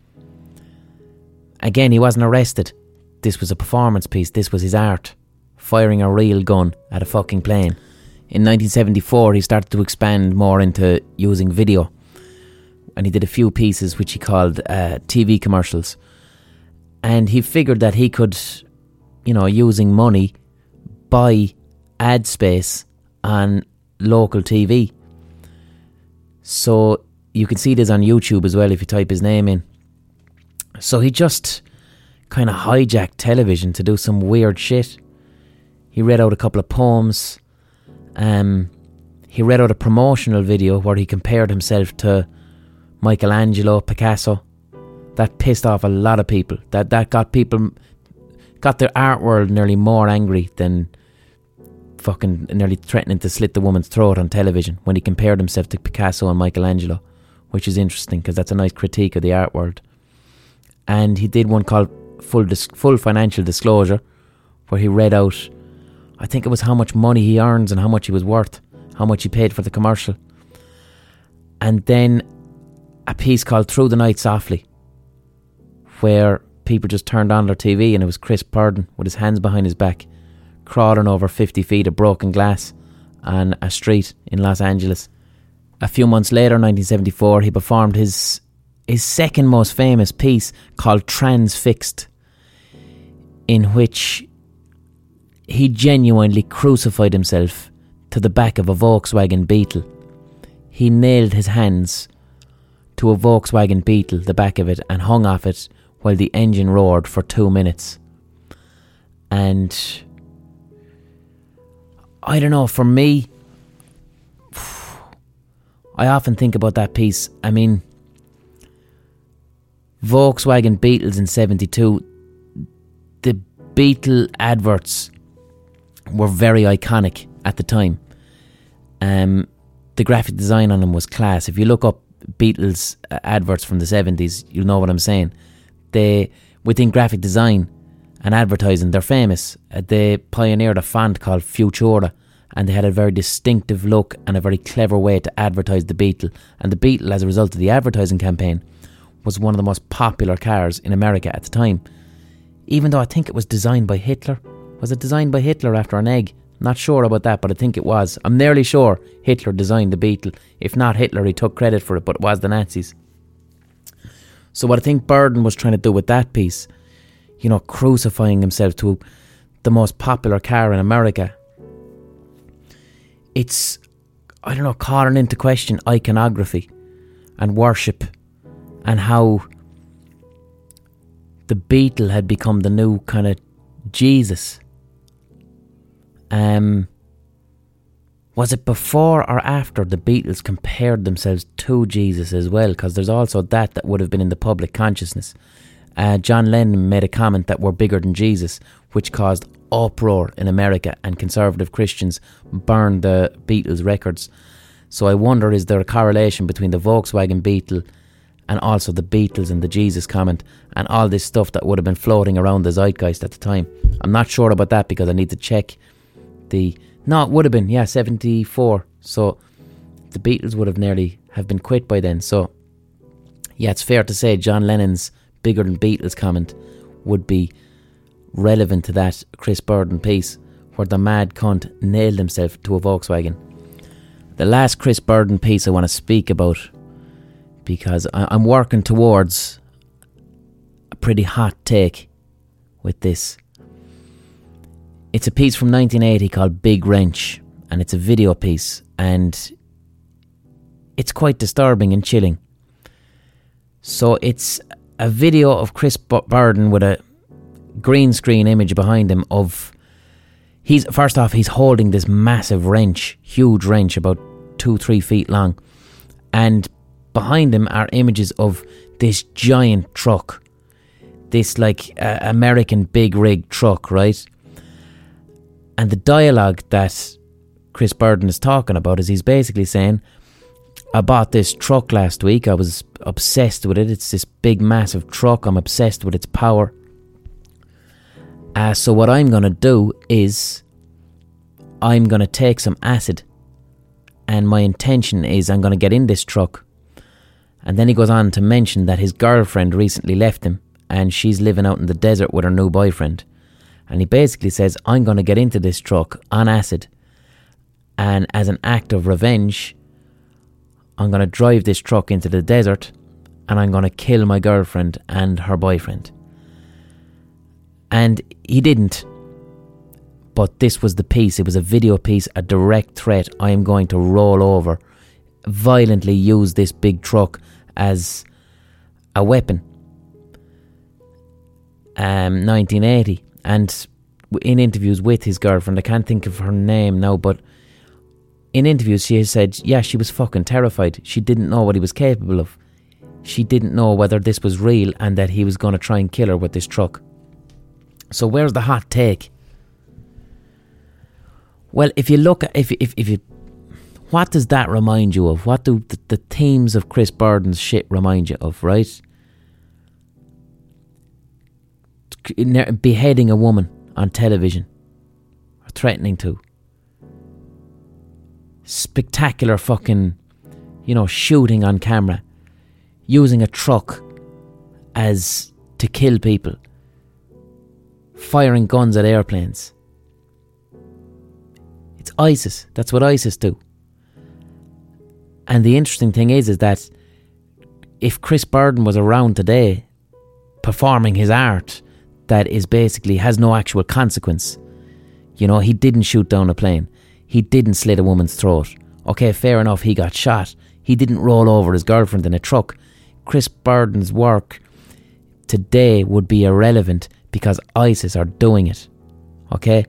Again, he wasn't arrested. This was a performance piece. This was his art. Firing a real gun at a fucking plane. In 1974, he started to expand more into using video. And he did a few pieces which he called TV commercials. And he figured that he could, you know, using money, buy ad space on local TV. So you can see this on YouTube as well if you type his name in. So he just kind of hijacked television to do some weird shit. He read out a couple of poems. He read out a promotional video where he compared himself to Michelangelo, Picasso. That pissed off a lot of people. That got the art world nearly more angry than fucking nearly threatening to slit the woman's throat on television when he compared himself to Picasso and Michelangelo, which is interesting because that's a nice critique of the art world. And he did one called Full Financial Disclosure, where he read out, I think it was how much money he earns and how much he was worth, how much he paid for the commercial. And then a piece called Through the Night Softly, where people just turned on their TV and it was Chris Burden with his hands behind his back, crawling over 50 feet of broken glass on a street in Los Angeles. A few months later, 1974, he performed his second most famous piece called Transfixed, in which he genuinely crucified himself to the back of a Volkswagen Beetle. He nailed his hands to a Volkswagen Beetle, the back of it, and hung off it while the engine roared for 2 minutes. And I don't know, for me, I often think about that piece. I mean, Volkswagen Beetles in 72, the Beetle adverts were very iconic at the time. The graphic design on them was class. If you look up Beatles adverts from the 70s, you'll know what I'm saying. They, within graphic design and advertising, they're famous. They pioneered a font called Futura, and they had a very distinctive look and a very clever way to advertise the Beetle. And the Beetle, as a result of the advertising campaign, was one of the most popular cars in America at the time. Even though I think it was designed by Hitler. Was it designed by Hitler after an egg? Not sure about that, but I think it was. I'm nearly sure Hitler designed the Beetle. If not Hitler, he took credit for it, but it was the Nazis. So what I think Burden was trying to do with that piece, you know, crucifying himself to the most popular car in America, it's, I don't know, calling into question iconography and worship, and how the Beetle had become the new kind of Jesus. Was it before or after the Beatles compared themselves to Jesus as well? Because there's also that would have been in the public consciousness. John Lennon made a comment that we're bigger than Jesus, which caused uproar in America, and conservative Christians burned the Beatles records. So I wonder, is there a correlation between the Volkswagen Beetle and also the Beatles and the Jesus comment and all this stuff that would have been floating around the zeitgeist at the time? I'm not sure about that, because I need to check no, it would have been, 74. So the Beatles would have nearly have been quit by then. So yeah, it's fair to say John Lennon's bigger than Beatles comment would be relevant to that Chris Burden piece, where the mad cunt nailed himself to a Volkswagen. The last Chris Burden piece I want to speak about, because I'm working towards a pretty hot take with this. It's a piece from 1980 called Big Wrench, and it's a video piece, and it's quite disturbing and chilling. So it's a video of Chris Burden with a green screen image behind him of, he's holding this massive wrench, huge wrench, about 2-3 feet long, and behind him are images of this giant truck, this like American big rig truck, right? And the dialogue that Chris Burden is talking about is, he's basically saying, I bought this truck last week, I was obsessed with it, it's this big massive truck, I'm obsessed with its power. So what I'm going to do is, I'm going to take some acid, and my intention is I'm going to get in this truck. And then he goes on to mention that his girlfriend recently left him, and she's living out in the desert with her new boyfriend. And he basically says, I'm going to get into this truck on acid, and as an act of revenge, I'm going to drive this truck into the desert, and I'm going to kill my girlfriend and her boyfriend. And he didn't. But this was the piece. It was a video piece, a direct threat. I am going to roll over, violently use this big truck as a weapon. 1980. And in interviews with his girlfriend, I can't think of her name now, but in interviews she has said, yeah, she was fucking terrified. She didn't know what he was capable of. She didn't know whether this was real and that he was going to try and kill her with this truck. So where's the hot take? Well, if you look at, if you, what does that remind you of? What do the themes of Chris Burden's shit remind you of, right? Beheading a woman on television, or threatening to. Spectacular fucking, shooting on camera, using a truck as to kill people, firing guns at airplanes. It's ISIS. That's what ISIS do. And the interesting thing is that if Chris Burden was around today performing his art that is basically has no actual consequence, he didn't shoot down a plane, he didn't slit a woman's throat, okay, fair enough, he got shot, he didn't roll over his girlfriend in a truck, Chris Burden's work today would be irrelevant because ISIS are doing it, okay?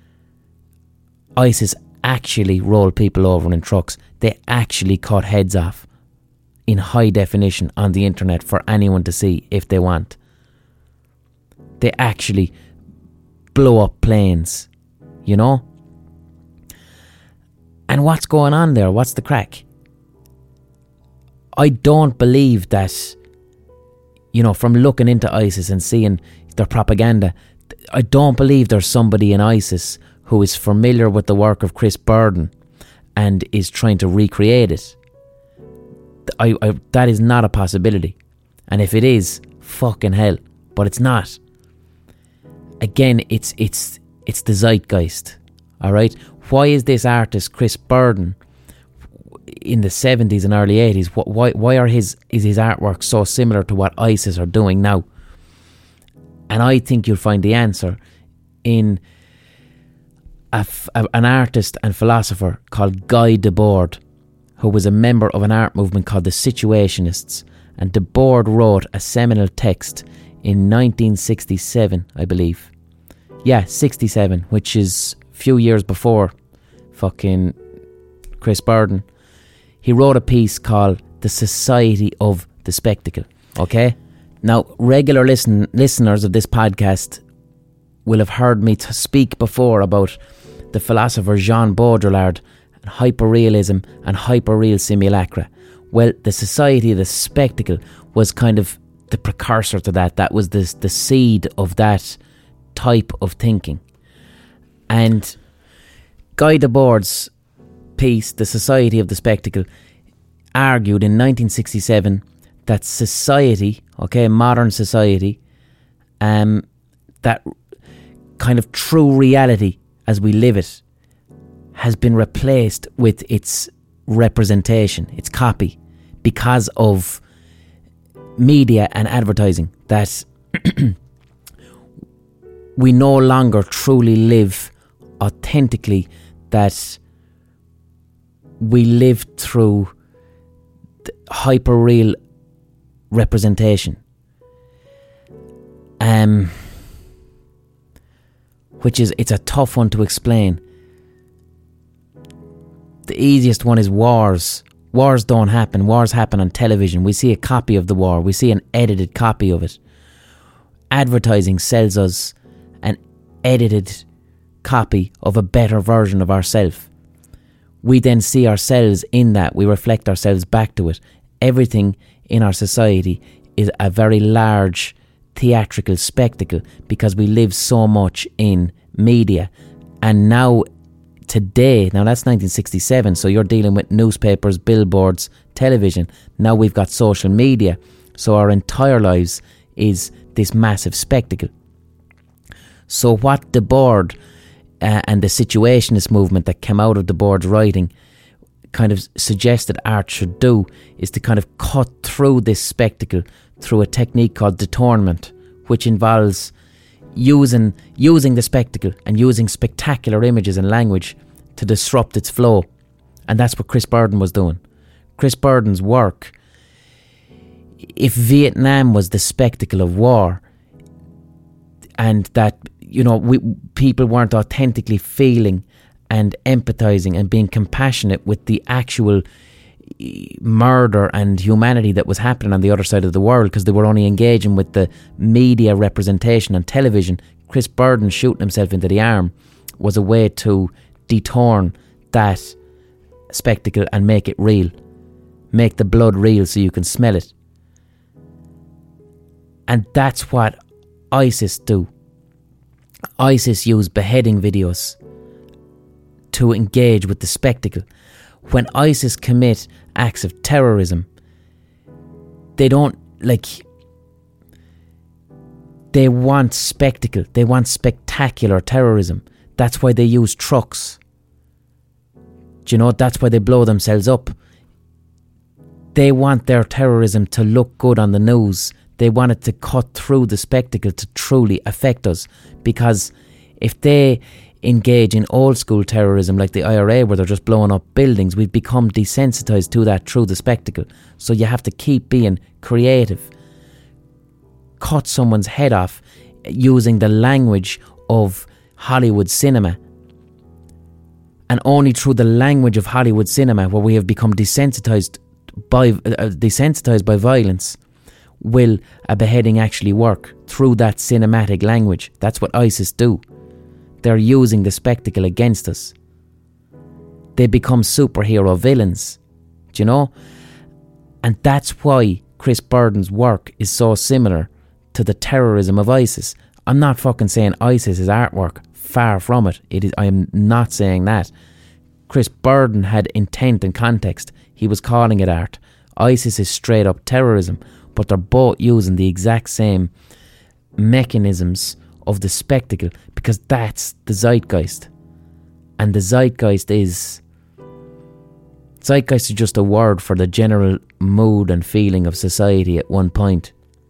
ISIS actually roll people over in trucks. They actually cut heads off in high definition on the internet for anyone to see if they want. They actually blow up planes, And what's going on there? What's the crack? I don't believe that, from looking into ISIS and seeing their propaganda, I don't believe there's somebody in ISIS who is familiar with the work of Chris Burden and is trying to recreate it. That is not a possibility. And if it is, fucking hell. But it's not. Again, it's the zeitgeist. Alright? Why is this artist, Chris Burden, in the 70s and early 80s, why is his artwork so similar to what ISIS are doing now? And I think you'll find the answer in an artist and philosopher called Guy Debord, who was a member of an art movement called the Situationists. And Debord wrote a seminal text in 1967, I believe. Yeah, 67, which is a few years before fucking Chris Burden. He wrote a piece called The Society of the Spectacle. Okay? Now, regular listeners of this podcast will have heard me speak before about the philosopher Jean Baudrillard and hyperrealism and hyperreal simulacra. Well, the Society of the Spectacle was kind of the precursor to that. That was the seed of that type of thinking. And Guy Debord's piece, The Society of the Spectacle, argued in 1967 that society, modern society, that kind of true reality as we live it, has been replaced with its representation, its copy, because of media and advertising. That we no longer truly live authentically, that we live through hyperreal representation, it's a tough one to explain. The easiest one is wars. Wars don't happen. Wars happen on television. We see a copy of the war. We see an edited copy of it. Advertising sells us an edited copy of a better version of ourselves. We then see ourselves in that. We reflect ourselves back to it. Everything in our society is a very large theatrical spectacle because we live so much in media. And now, today, now that's 1967, so you're dealing with newspapers, billboards, television. Now we've got social media. So our entire lives is this massive spectacle. So what Debord and the Situationist movement that came out of Debord's writing kind of suggested art should do is to kind of cut through this spectacle through a technique called detournement, which involves using the spectacle and using spectacular images and language to disrupt its flow. And that's what Chris Burden was doing. Chris Burden's work, if Vietnam was the spectacle of war, and that, people weren't authentically feeling and empathizing and being compassionate with the actual murder and humanity that was happening on the other side of the world, because they were only engaging with the media representation on television. Chris Burden shooting himself into the arm was a way to deturn that spectacle and make it real. Make the blood real so you can smell it. And that's what ISIS do. ISIS use beheading videos to engage with the spectacle. When ISIS commit acts of terrorism, they don't, they want spectacle. They want spectacular terrorism. That's why they use trucks. Do you know? That's why they blow themselves up. They want their terrorism to look good on the news. They want it to cut through the spectacle to truly affect us. Because if they engage in old school terrorism like the IRA, where they're just blowing up buildings, we've become desensitized to that through the spectacle. So you have to keep being creative. Cut someone's head off using the language of Hollywood cinema. And only through the language of Hollywood cinema, where we have become desensitized by violence, will a beheading actually work, through that cinematic language. That's what ISIS do. They're using the spectacle against us. They become superhero villains, do you know? And that's why Chris Burden's work is so similar to the terrorism of ISIS. I'm not fucking saying ISIS is artwork. Far from it. I am not saying that. Chris Burden had intent and context. He was calling it art. ISIS is straight up terrorism, but they're both using the exact same mechanisms of the spectacle because that's the zeitgeist. And the zeitgeist is just a word for the general mood and feeling of society at one point.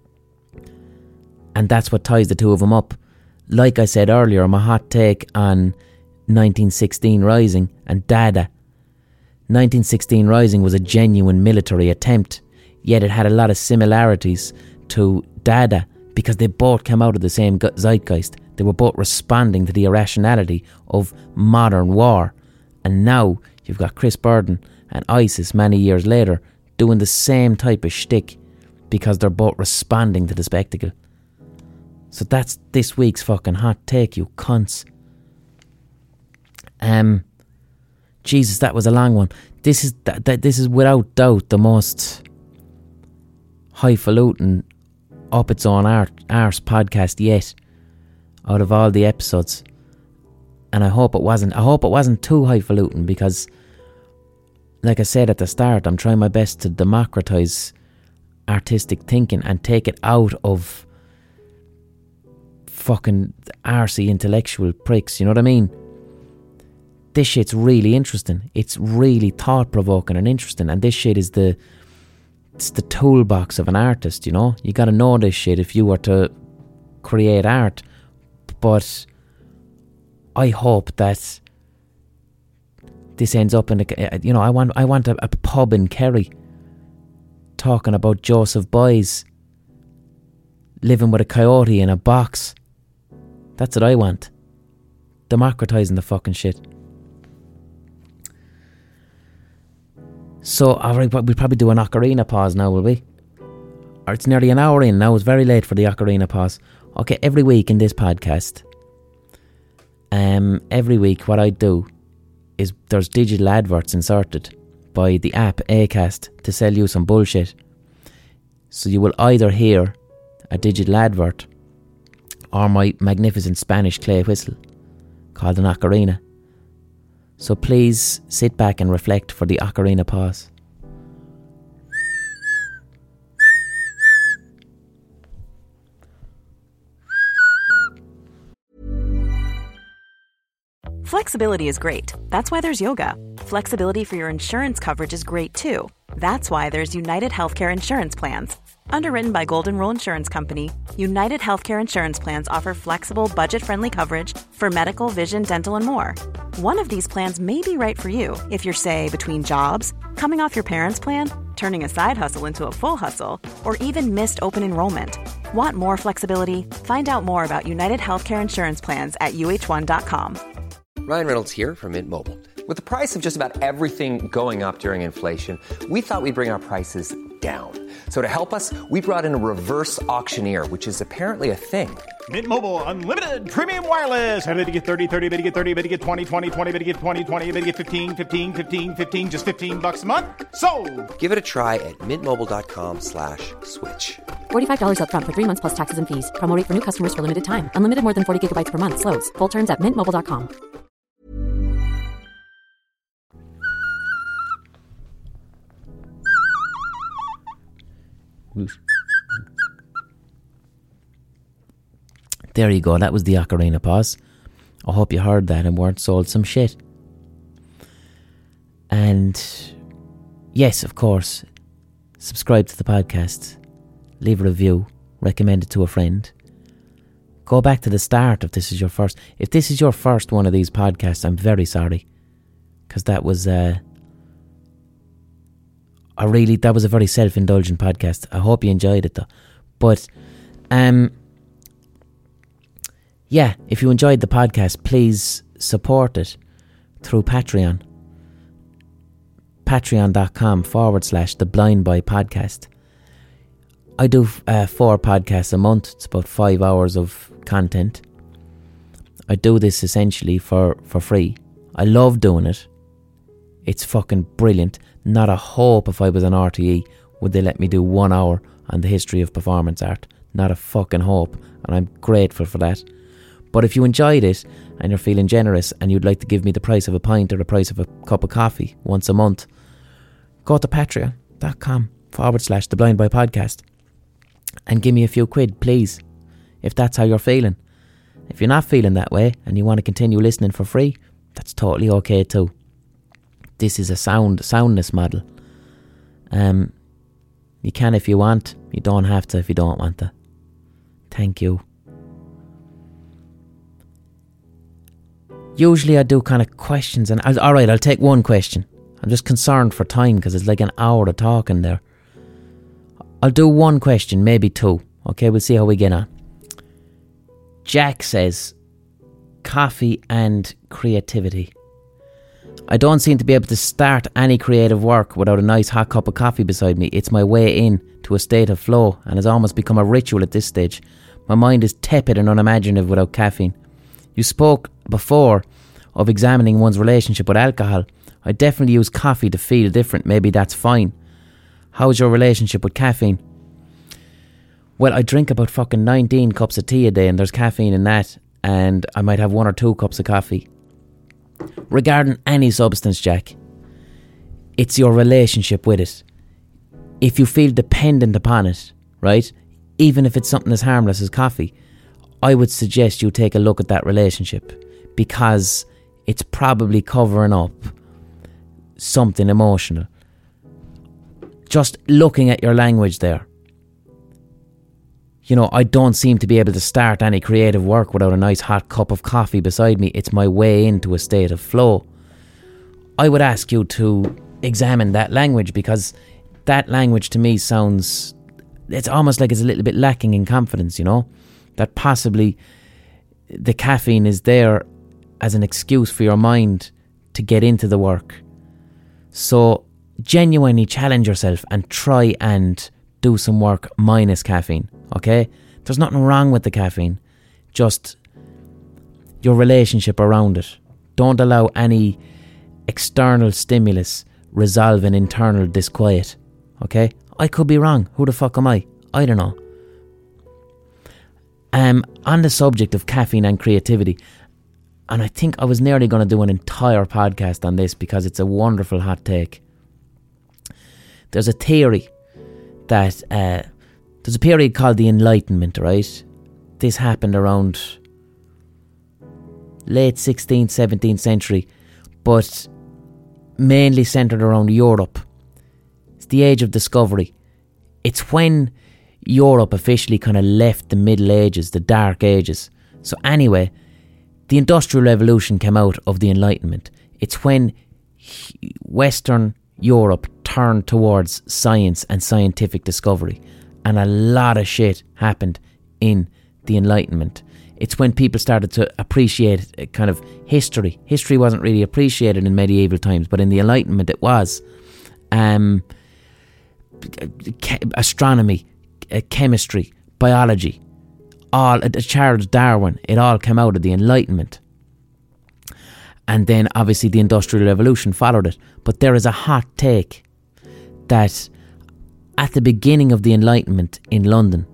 And that's what ties the two of them up. Like I said earlier, my hot take on 1916 Rising and Dada. 1916 Rising was a genuine military attempt, yet it had a lot of similarities to Dada because they both came out of the same zeitgeist. They were both responding to the irrationality of modern war. And now you've got Chris Burden and ISIS many years later doing the same type of shtick because they're both responding to the spectacle. So that's this week's fucking hot take, you cunts. Jesus, that was a long one. This is without doubt the most highfalutin, up its own arse podcast yet out of all the episodes. And I hope it wasn't too highfalutin because, like I said at the start, I'm trying my best to democratise artistic thinking and take it out of fucking arsey intellectual pricks, you know what I mean? This shit's really interesting. It's really thought-provoking and interesting. And this shit is it's the toolbox of an artist, you know? You gotta know this shit if you were to create art. But I hope that this ends up in I want a pub in Kerry talking about Joseph Boys living with a coyote in a box. That's what I want. Democratising the fucking shit. So, alright, we'll probably do an ocarina pause now, will we? Or it's nearly an hour in now, it's very late for the ocarina pause. Okay, every week in this podcast, every week what I do is there's digital adverts inserted by the app Acast to sell you some bullshit. So you will either hear a digital advert or my magnificent Spanish clay whistle called an ocarina. So please sit back and reflect for the ocarina pause. Flexibility is great. That's why there's yoga. Flexibility for your insurance coverage is great too. That's why there's United Healthcare Insurance Plans. Underwritten by Golden Rule Insurance Company, United Healthcare Insurance Plans offer flexible, budget-friendly coverage for medical, vision, dental, and more. One of these plans may be right for you if you're, say, between jobs, coming off your parents' plan, turning a side hustle into a full hustle, or even missed open enrollment. Want more flexibility? Find out more about United Healthcare Insurance Plans at uh1.com. Ryan Reynolds here from Mint Mobile. With the price of just about everything going up during inflation, we thought we'd bring our prices down. So to help us, we brought in a reverse auctioneer, which is apparently a thing. Mint Mobile Unlimited Premium Wireless. How to get 30, 30, bit to get 30, bit to get 20, 20, 20, bit to get 20, 20, bit to get 15, 15, 15, 15, just $15 a month? Sold! Give it a try at mintmobile.com/switch. $45 up front for 3 months plus taxes and fees. Promo rate for new customers for limited time. Unlimited more than 40 gigabytes per month. Slows full terms at mintmobile.com. There you go, that was the ocarina pause. I hope you heard that and weren't sold some shit. And yes, of course, subscribe to the podcast, leave a review, recommend it to a friend. Go back to the start if this is your first. If this is your first one of these podcasts, I'm very sorry, because that was a very self-indulgent podcast. I hope you enjoyed it though. But yeah, if you enjoyed the podcast, please support it through Patreon. Patreon.com/The Blind Boy Podcast. I do 4 podcasts a month. It's about 5 hours of content. I do this essentially for free. I love doing it. It's fucking brilliant. Not a hope if I was on RTE would they let me do 1 hour on the history of performance art. Not a fucking hope, and I'm grateful for that. But if you enjoyed it and you're feeling generous and you'd like to give me the price of a pint or the price of a cup of coffee once a month, go to patreon.com/The Blind Boy Podcast and give me a few quid, please, if that's how you're feeling. If you're not feeling that way and you want to continue listening for free, that's totally okay too. This is a soundness model. You can if you want. You don't have to if you don't want to. Thank you. Usually I do kind of questions, and alright, I'll take one question. I'm just concerned for time because it's like an hour of talking there. I'll do one question, maybe two. Okay, we'll see how we get on. Jack says, coffee and creativity. I don't seem to be able to start any creative work without a nice hot cup of coffee beside me. It's my way in to a state of flow and has almost become a ritual at this stage. My mind is tepid and unimaginative without caffeine. You spoke before of examining one's relationship with alcohol. I definitely use coffee to feel different. Maybe that's fine. How's your relationship with caffeine? Well, I drink about fucking 19 cups of tea a day and there's caffeine in that, and I might have 1 or 2 cups of coffee. Regarding any substance, Jack, it's your relationship with it. If you feel dependent upon it, right, even if it's something as harmless as coffee, I would suggest you take a look at that relationship, because it's probably covering up something emotional. Just looking at your language there. You know, I don't seem to be able to start any creative work without a nice hot cup of coffee beside me. It's my way into a state of flow. I would ask you to examine that language, because that language to me sounds... it's almost like it's a little bit lacking in confidence, you know? That possibly the caffeine is there as an excuse for your mind to get into the work. So genuinely challenge yourself and try and do some work minus caffeine, okay? There's nothing wrong with the caffeine, just your relationship around it. Don't allow any external stimulus resolve an internal disquiet, okay? I could be wrong. Who the fuck am I? I don't know. On the subject of caffeine and creativity, and I think I was nearly going to do an entire podcast on this because it's a wonderful hot take. There's a theory that there's a period called the Enlightenment, right? This happened around late 16th, 17th century, but mainly centred around Europe. It's the age of discovery. It's when Europe officially kind of left the Middle Ages, the Dark Ages. So anyway, the Industrial Revolution came out of the Enlightenment. It's when Western Europe turned towards science and scientific discovery, and a lot of shit happened in the Enlightenment. It's when people started to appreciate kind of history. History wasn't really appreciated in medieval times, but in the Enlightenment it was. Astronomy, chemistry, biology, all Charles Darwin, it all came out of the Enlightenment. And then obviously the Industrial Revolution followed it. But there is a hot take that at the beginning of the Enlightenment in London,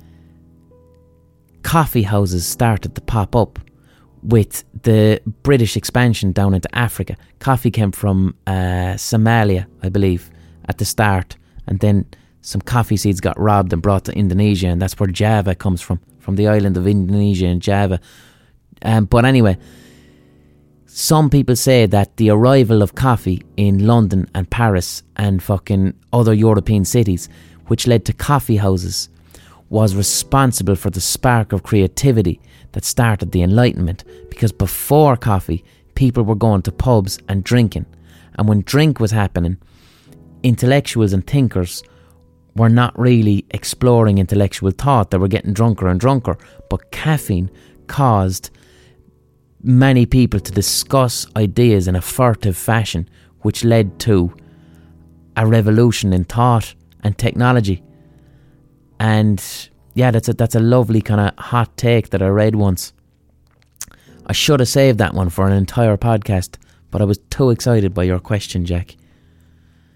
coffee houses started to pop up with the British expansion down into Africa. Coffee came from Somalia, I believe, at the start, and then some coffee seeds got robbed and brought to Indonesia, and that's where Java comes from the island of Indonesia and Java. But anyway, some people say that the arrival of coffee in London and Paris and fucking other European cities, which led to coffee houses, was responsible for the spark of creativity that started the Enlightenment. Because before coffee, people were going to pubs and drinking. And when drink was happening, intellectuals and thinkers were not really exploring intellectual thought. They were getting drunker and drunker. But caffeine caused many people to discuss ideas in a furtive fashion, which led to a revolution in thought and technology. And yeah, that's a lovely kind of hot take that I read once. I should have saved that one for an entire podcast, but I was too excited by your question, Jack.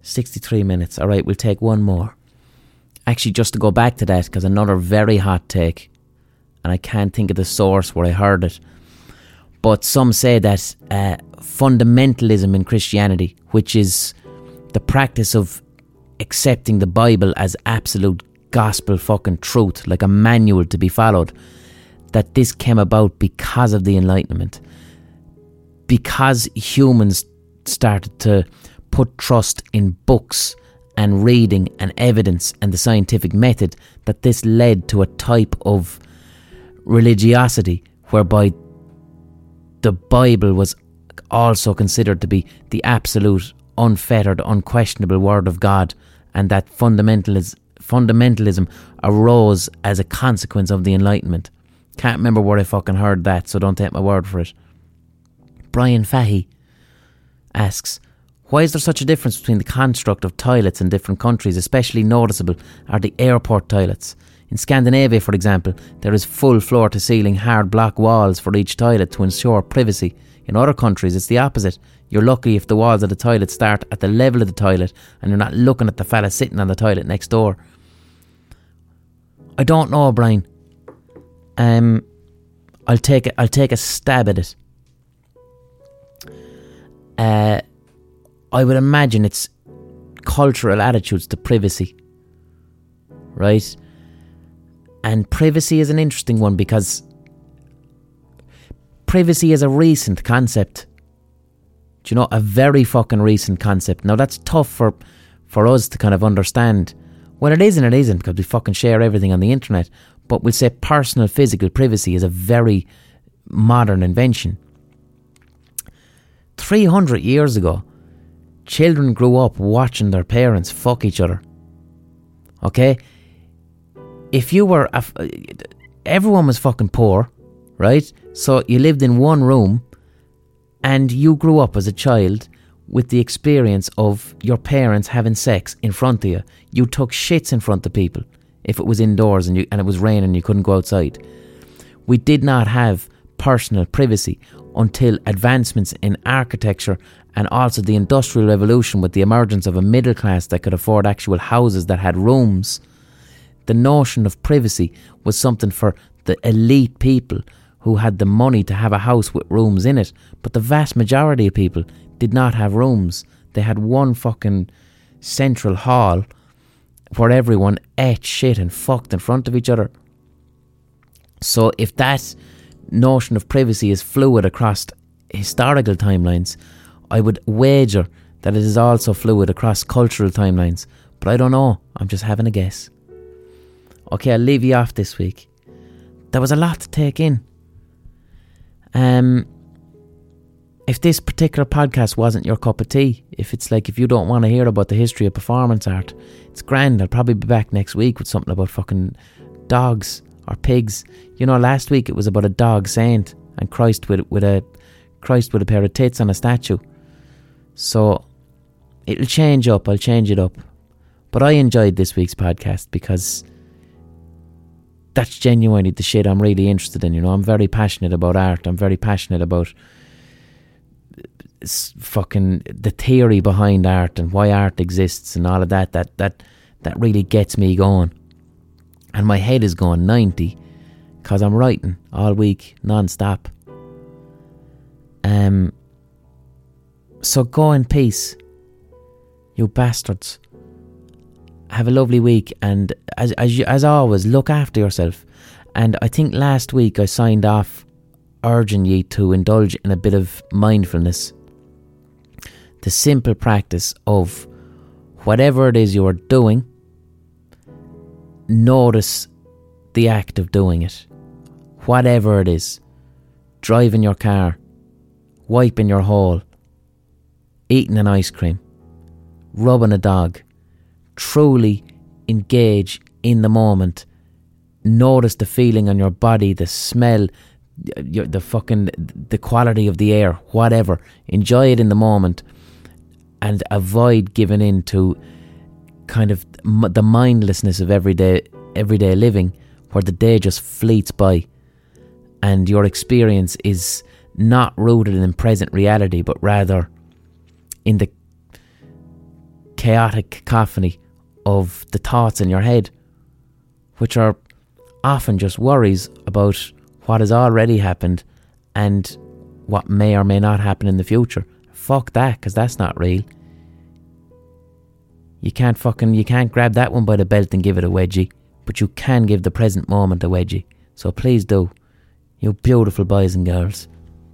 63 minutes. All right, we'll take one more. Actually, just to go back to that, because another very hot take, and I can't think of the source where I heard it, but some say that fundamentalism in Christianity, which is the practice of accepting the Bible as absolute gospel fucking truth, like a manual to be followed, that this came about because of the Enlightenment. Because humans started to put trust in books and reading and evidence and the scientific method, that this led to a type of religiosity whereby the Bible was also considered to be the absolute, unfettered, unquestionable word of God, and that fundamentalism arose as a consequence of the Enlightenment. Can't remember where I fucking heard that, so don't take my word for it. Brian Fahey asks, why is there such a difference between the construct of toilets in different countries? Especially noticeable are the airport toilets. In Scandinavia, for example, there is full floor-to-ceiling hard block walls for each toilet to ensure privacy. In other countries, it's the opposite. You're lucky if the walls of the toilet start at the level of the toilet and you're not looking at the fella sitting on the toilet next door. I don't know, Brian. I'll take a stab at it. I would imagine it's cultural attitudes to privacy, right? And privacy is an interesting one because privacy is a recent concept. Do you know, a very fucking recent concept. Now that's tough for us to kind of understand. Well, it is and it isn't, because we fucking share everything on the internet. But we'll say personal physical privacy is a very modern invention. 300 years ago, children grew up watching their parents fuck each other. Okay? If you were... everyone was fucking poor, right? So you lived in one room and you grew up as a child with the experience of your parents having sex in front of you. You took shits in front of people if it was indoors and it was raining and you couldn't go outside. We did not have personal privacy until advancements in architecture and also the Industrial Revolution, with the emergence of a middle class that could afford actual houses that had rooms. The notion of privacy was something for the elite people who had the money to have a house with rooms in it, but the vast majority of people did not have rooms. They had one fucking central hall where everyone ate shit and fucked in front of each other. So if that notion of privacy is fluid across historical timelines, I would wager that it is also fluid across cultural timelines. But I don't know. I'm just having a guess. Okay, I'll leave you off this week. There was a lot to take in. If this particular podcast wasn't your cup of tea, if you don't want to hear about the history of performance art, it's grand. I'll probably be back next week with something about fucking dogs or pigs. You know, last week it was about a dog saint and Christ with a pair of tits on a statue. So it'll change up. I'll change it up. But I enjoyed this week's podcast because that's genuinely the shit I'm really interested in. You know, I'm very passionate about art. I'm very passionate about fucking the theory behind art and why art exists and all of that. That really gets me going. And my head is going 90 because I'm writing all week non-stop. So go in peace, you bastards. Have a lovely week, and as always, look after yourself. And I think last week I signed off urging you to indulge in a bit of mindfulness. The simple practice of whatever it is you are doing, notice the act of doing it. Whatever it is. Driving your car, wiping your hole, eating an ice cream, rubbing a dog. Truly engage in the moment. Notice the feeling on your body, the smell, the quality of the air, whatever. Enjoy it in the moment and avoid giving in to kind of the mindlessness of everyday living, where the day just fleets by and your experience is not rooted in present reality, but rather in the chaotic cacophony of the thoughts in your head, which are often just worries about what has already happened and what may or may not happen in the future. Fuck that, because that's not real. You can't grab that one by the belt and give it a wedgie, but you can give the present moment a wedgie. So please do, you beautiful boys and girls.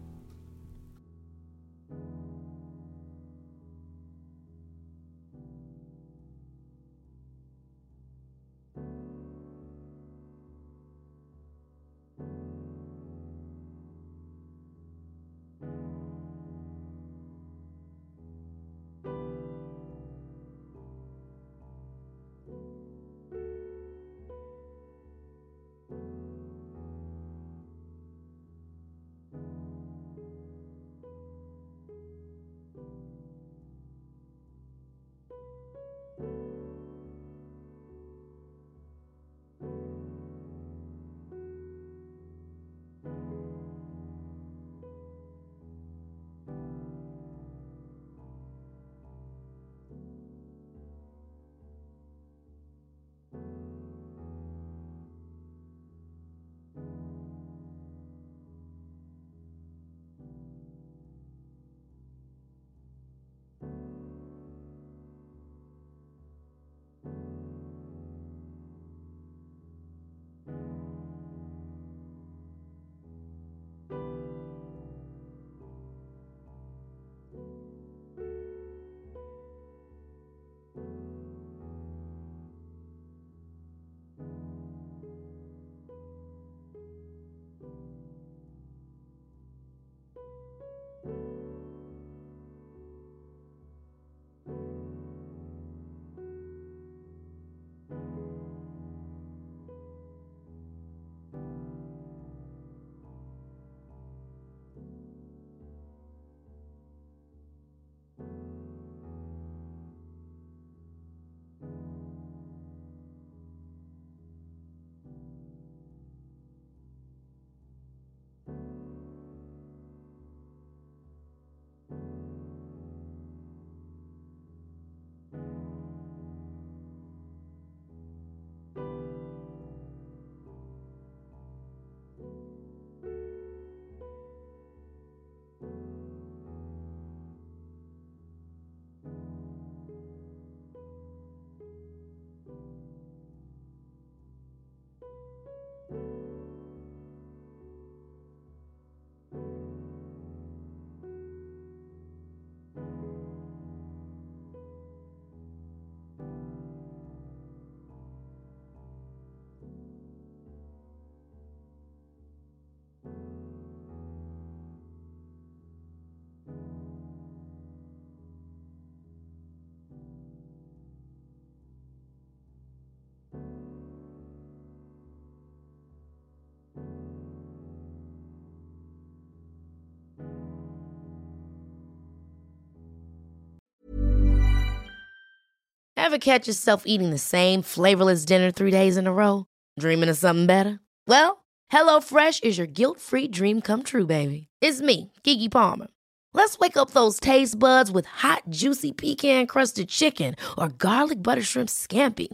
Ever catch yourself eating the same flavorless dinner 3 days in a row? Dreaming of something better? Well, HelloFresh is your guilt-free dream come true, baby. It's me, Keke Palmer. Let's wake up those taste buds with hot, juicy pecan-crusted chicken or garlic butter shrimp scampi.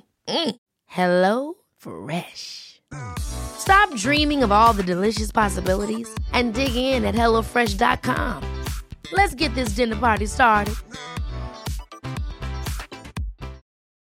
Hello Fresh. Stop dreaming of all the delicious possibilities and dig in at HelloFresh.com. Let's get this dinner party started.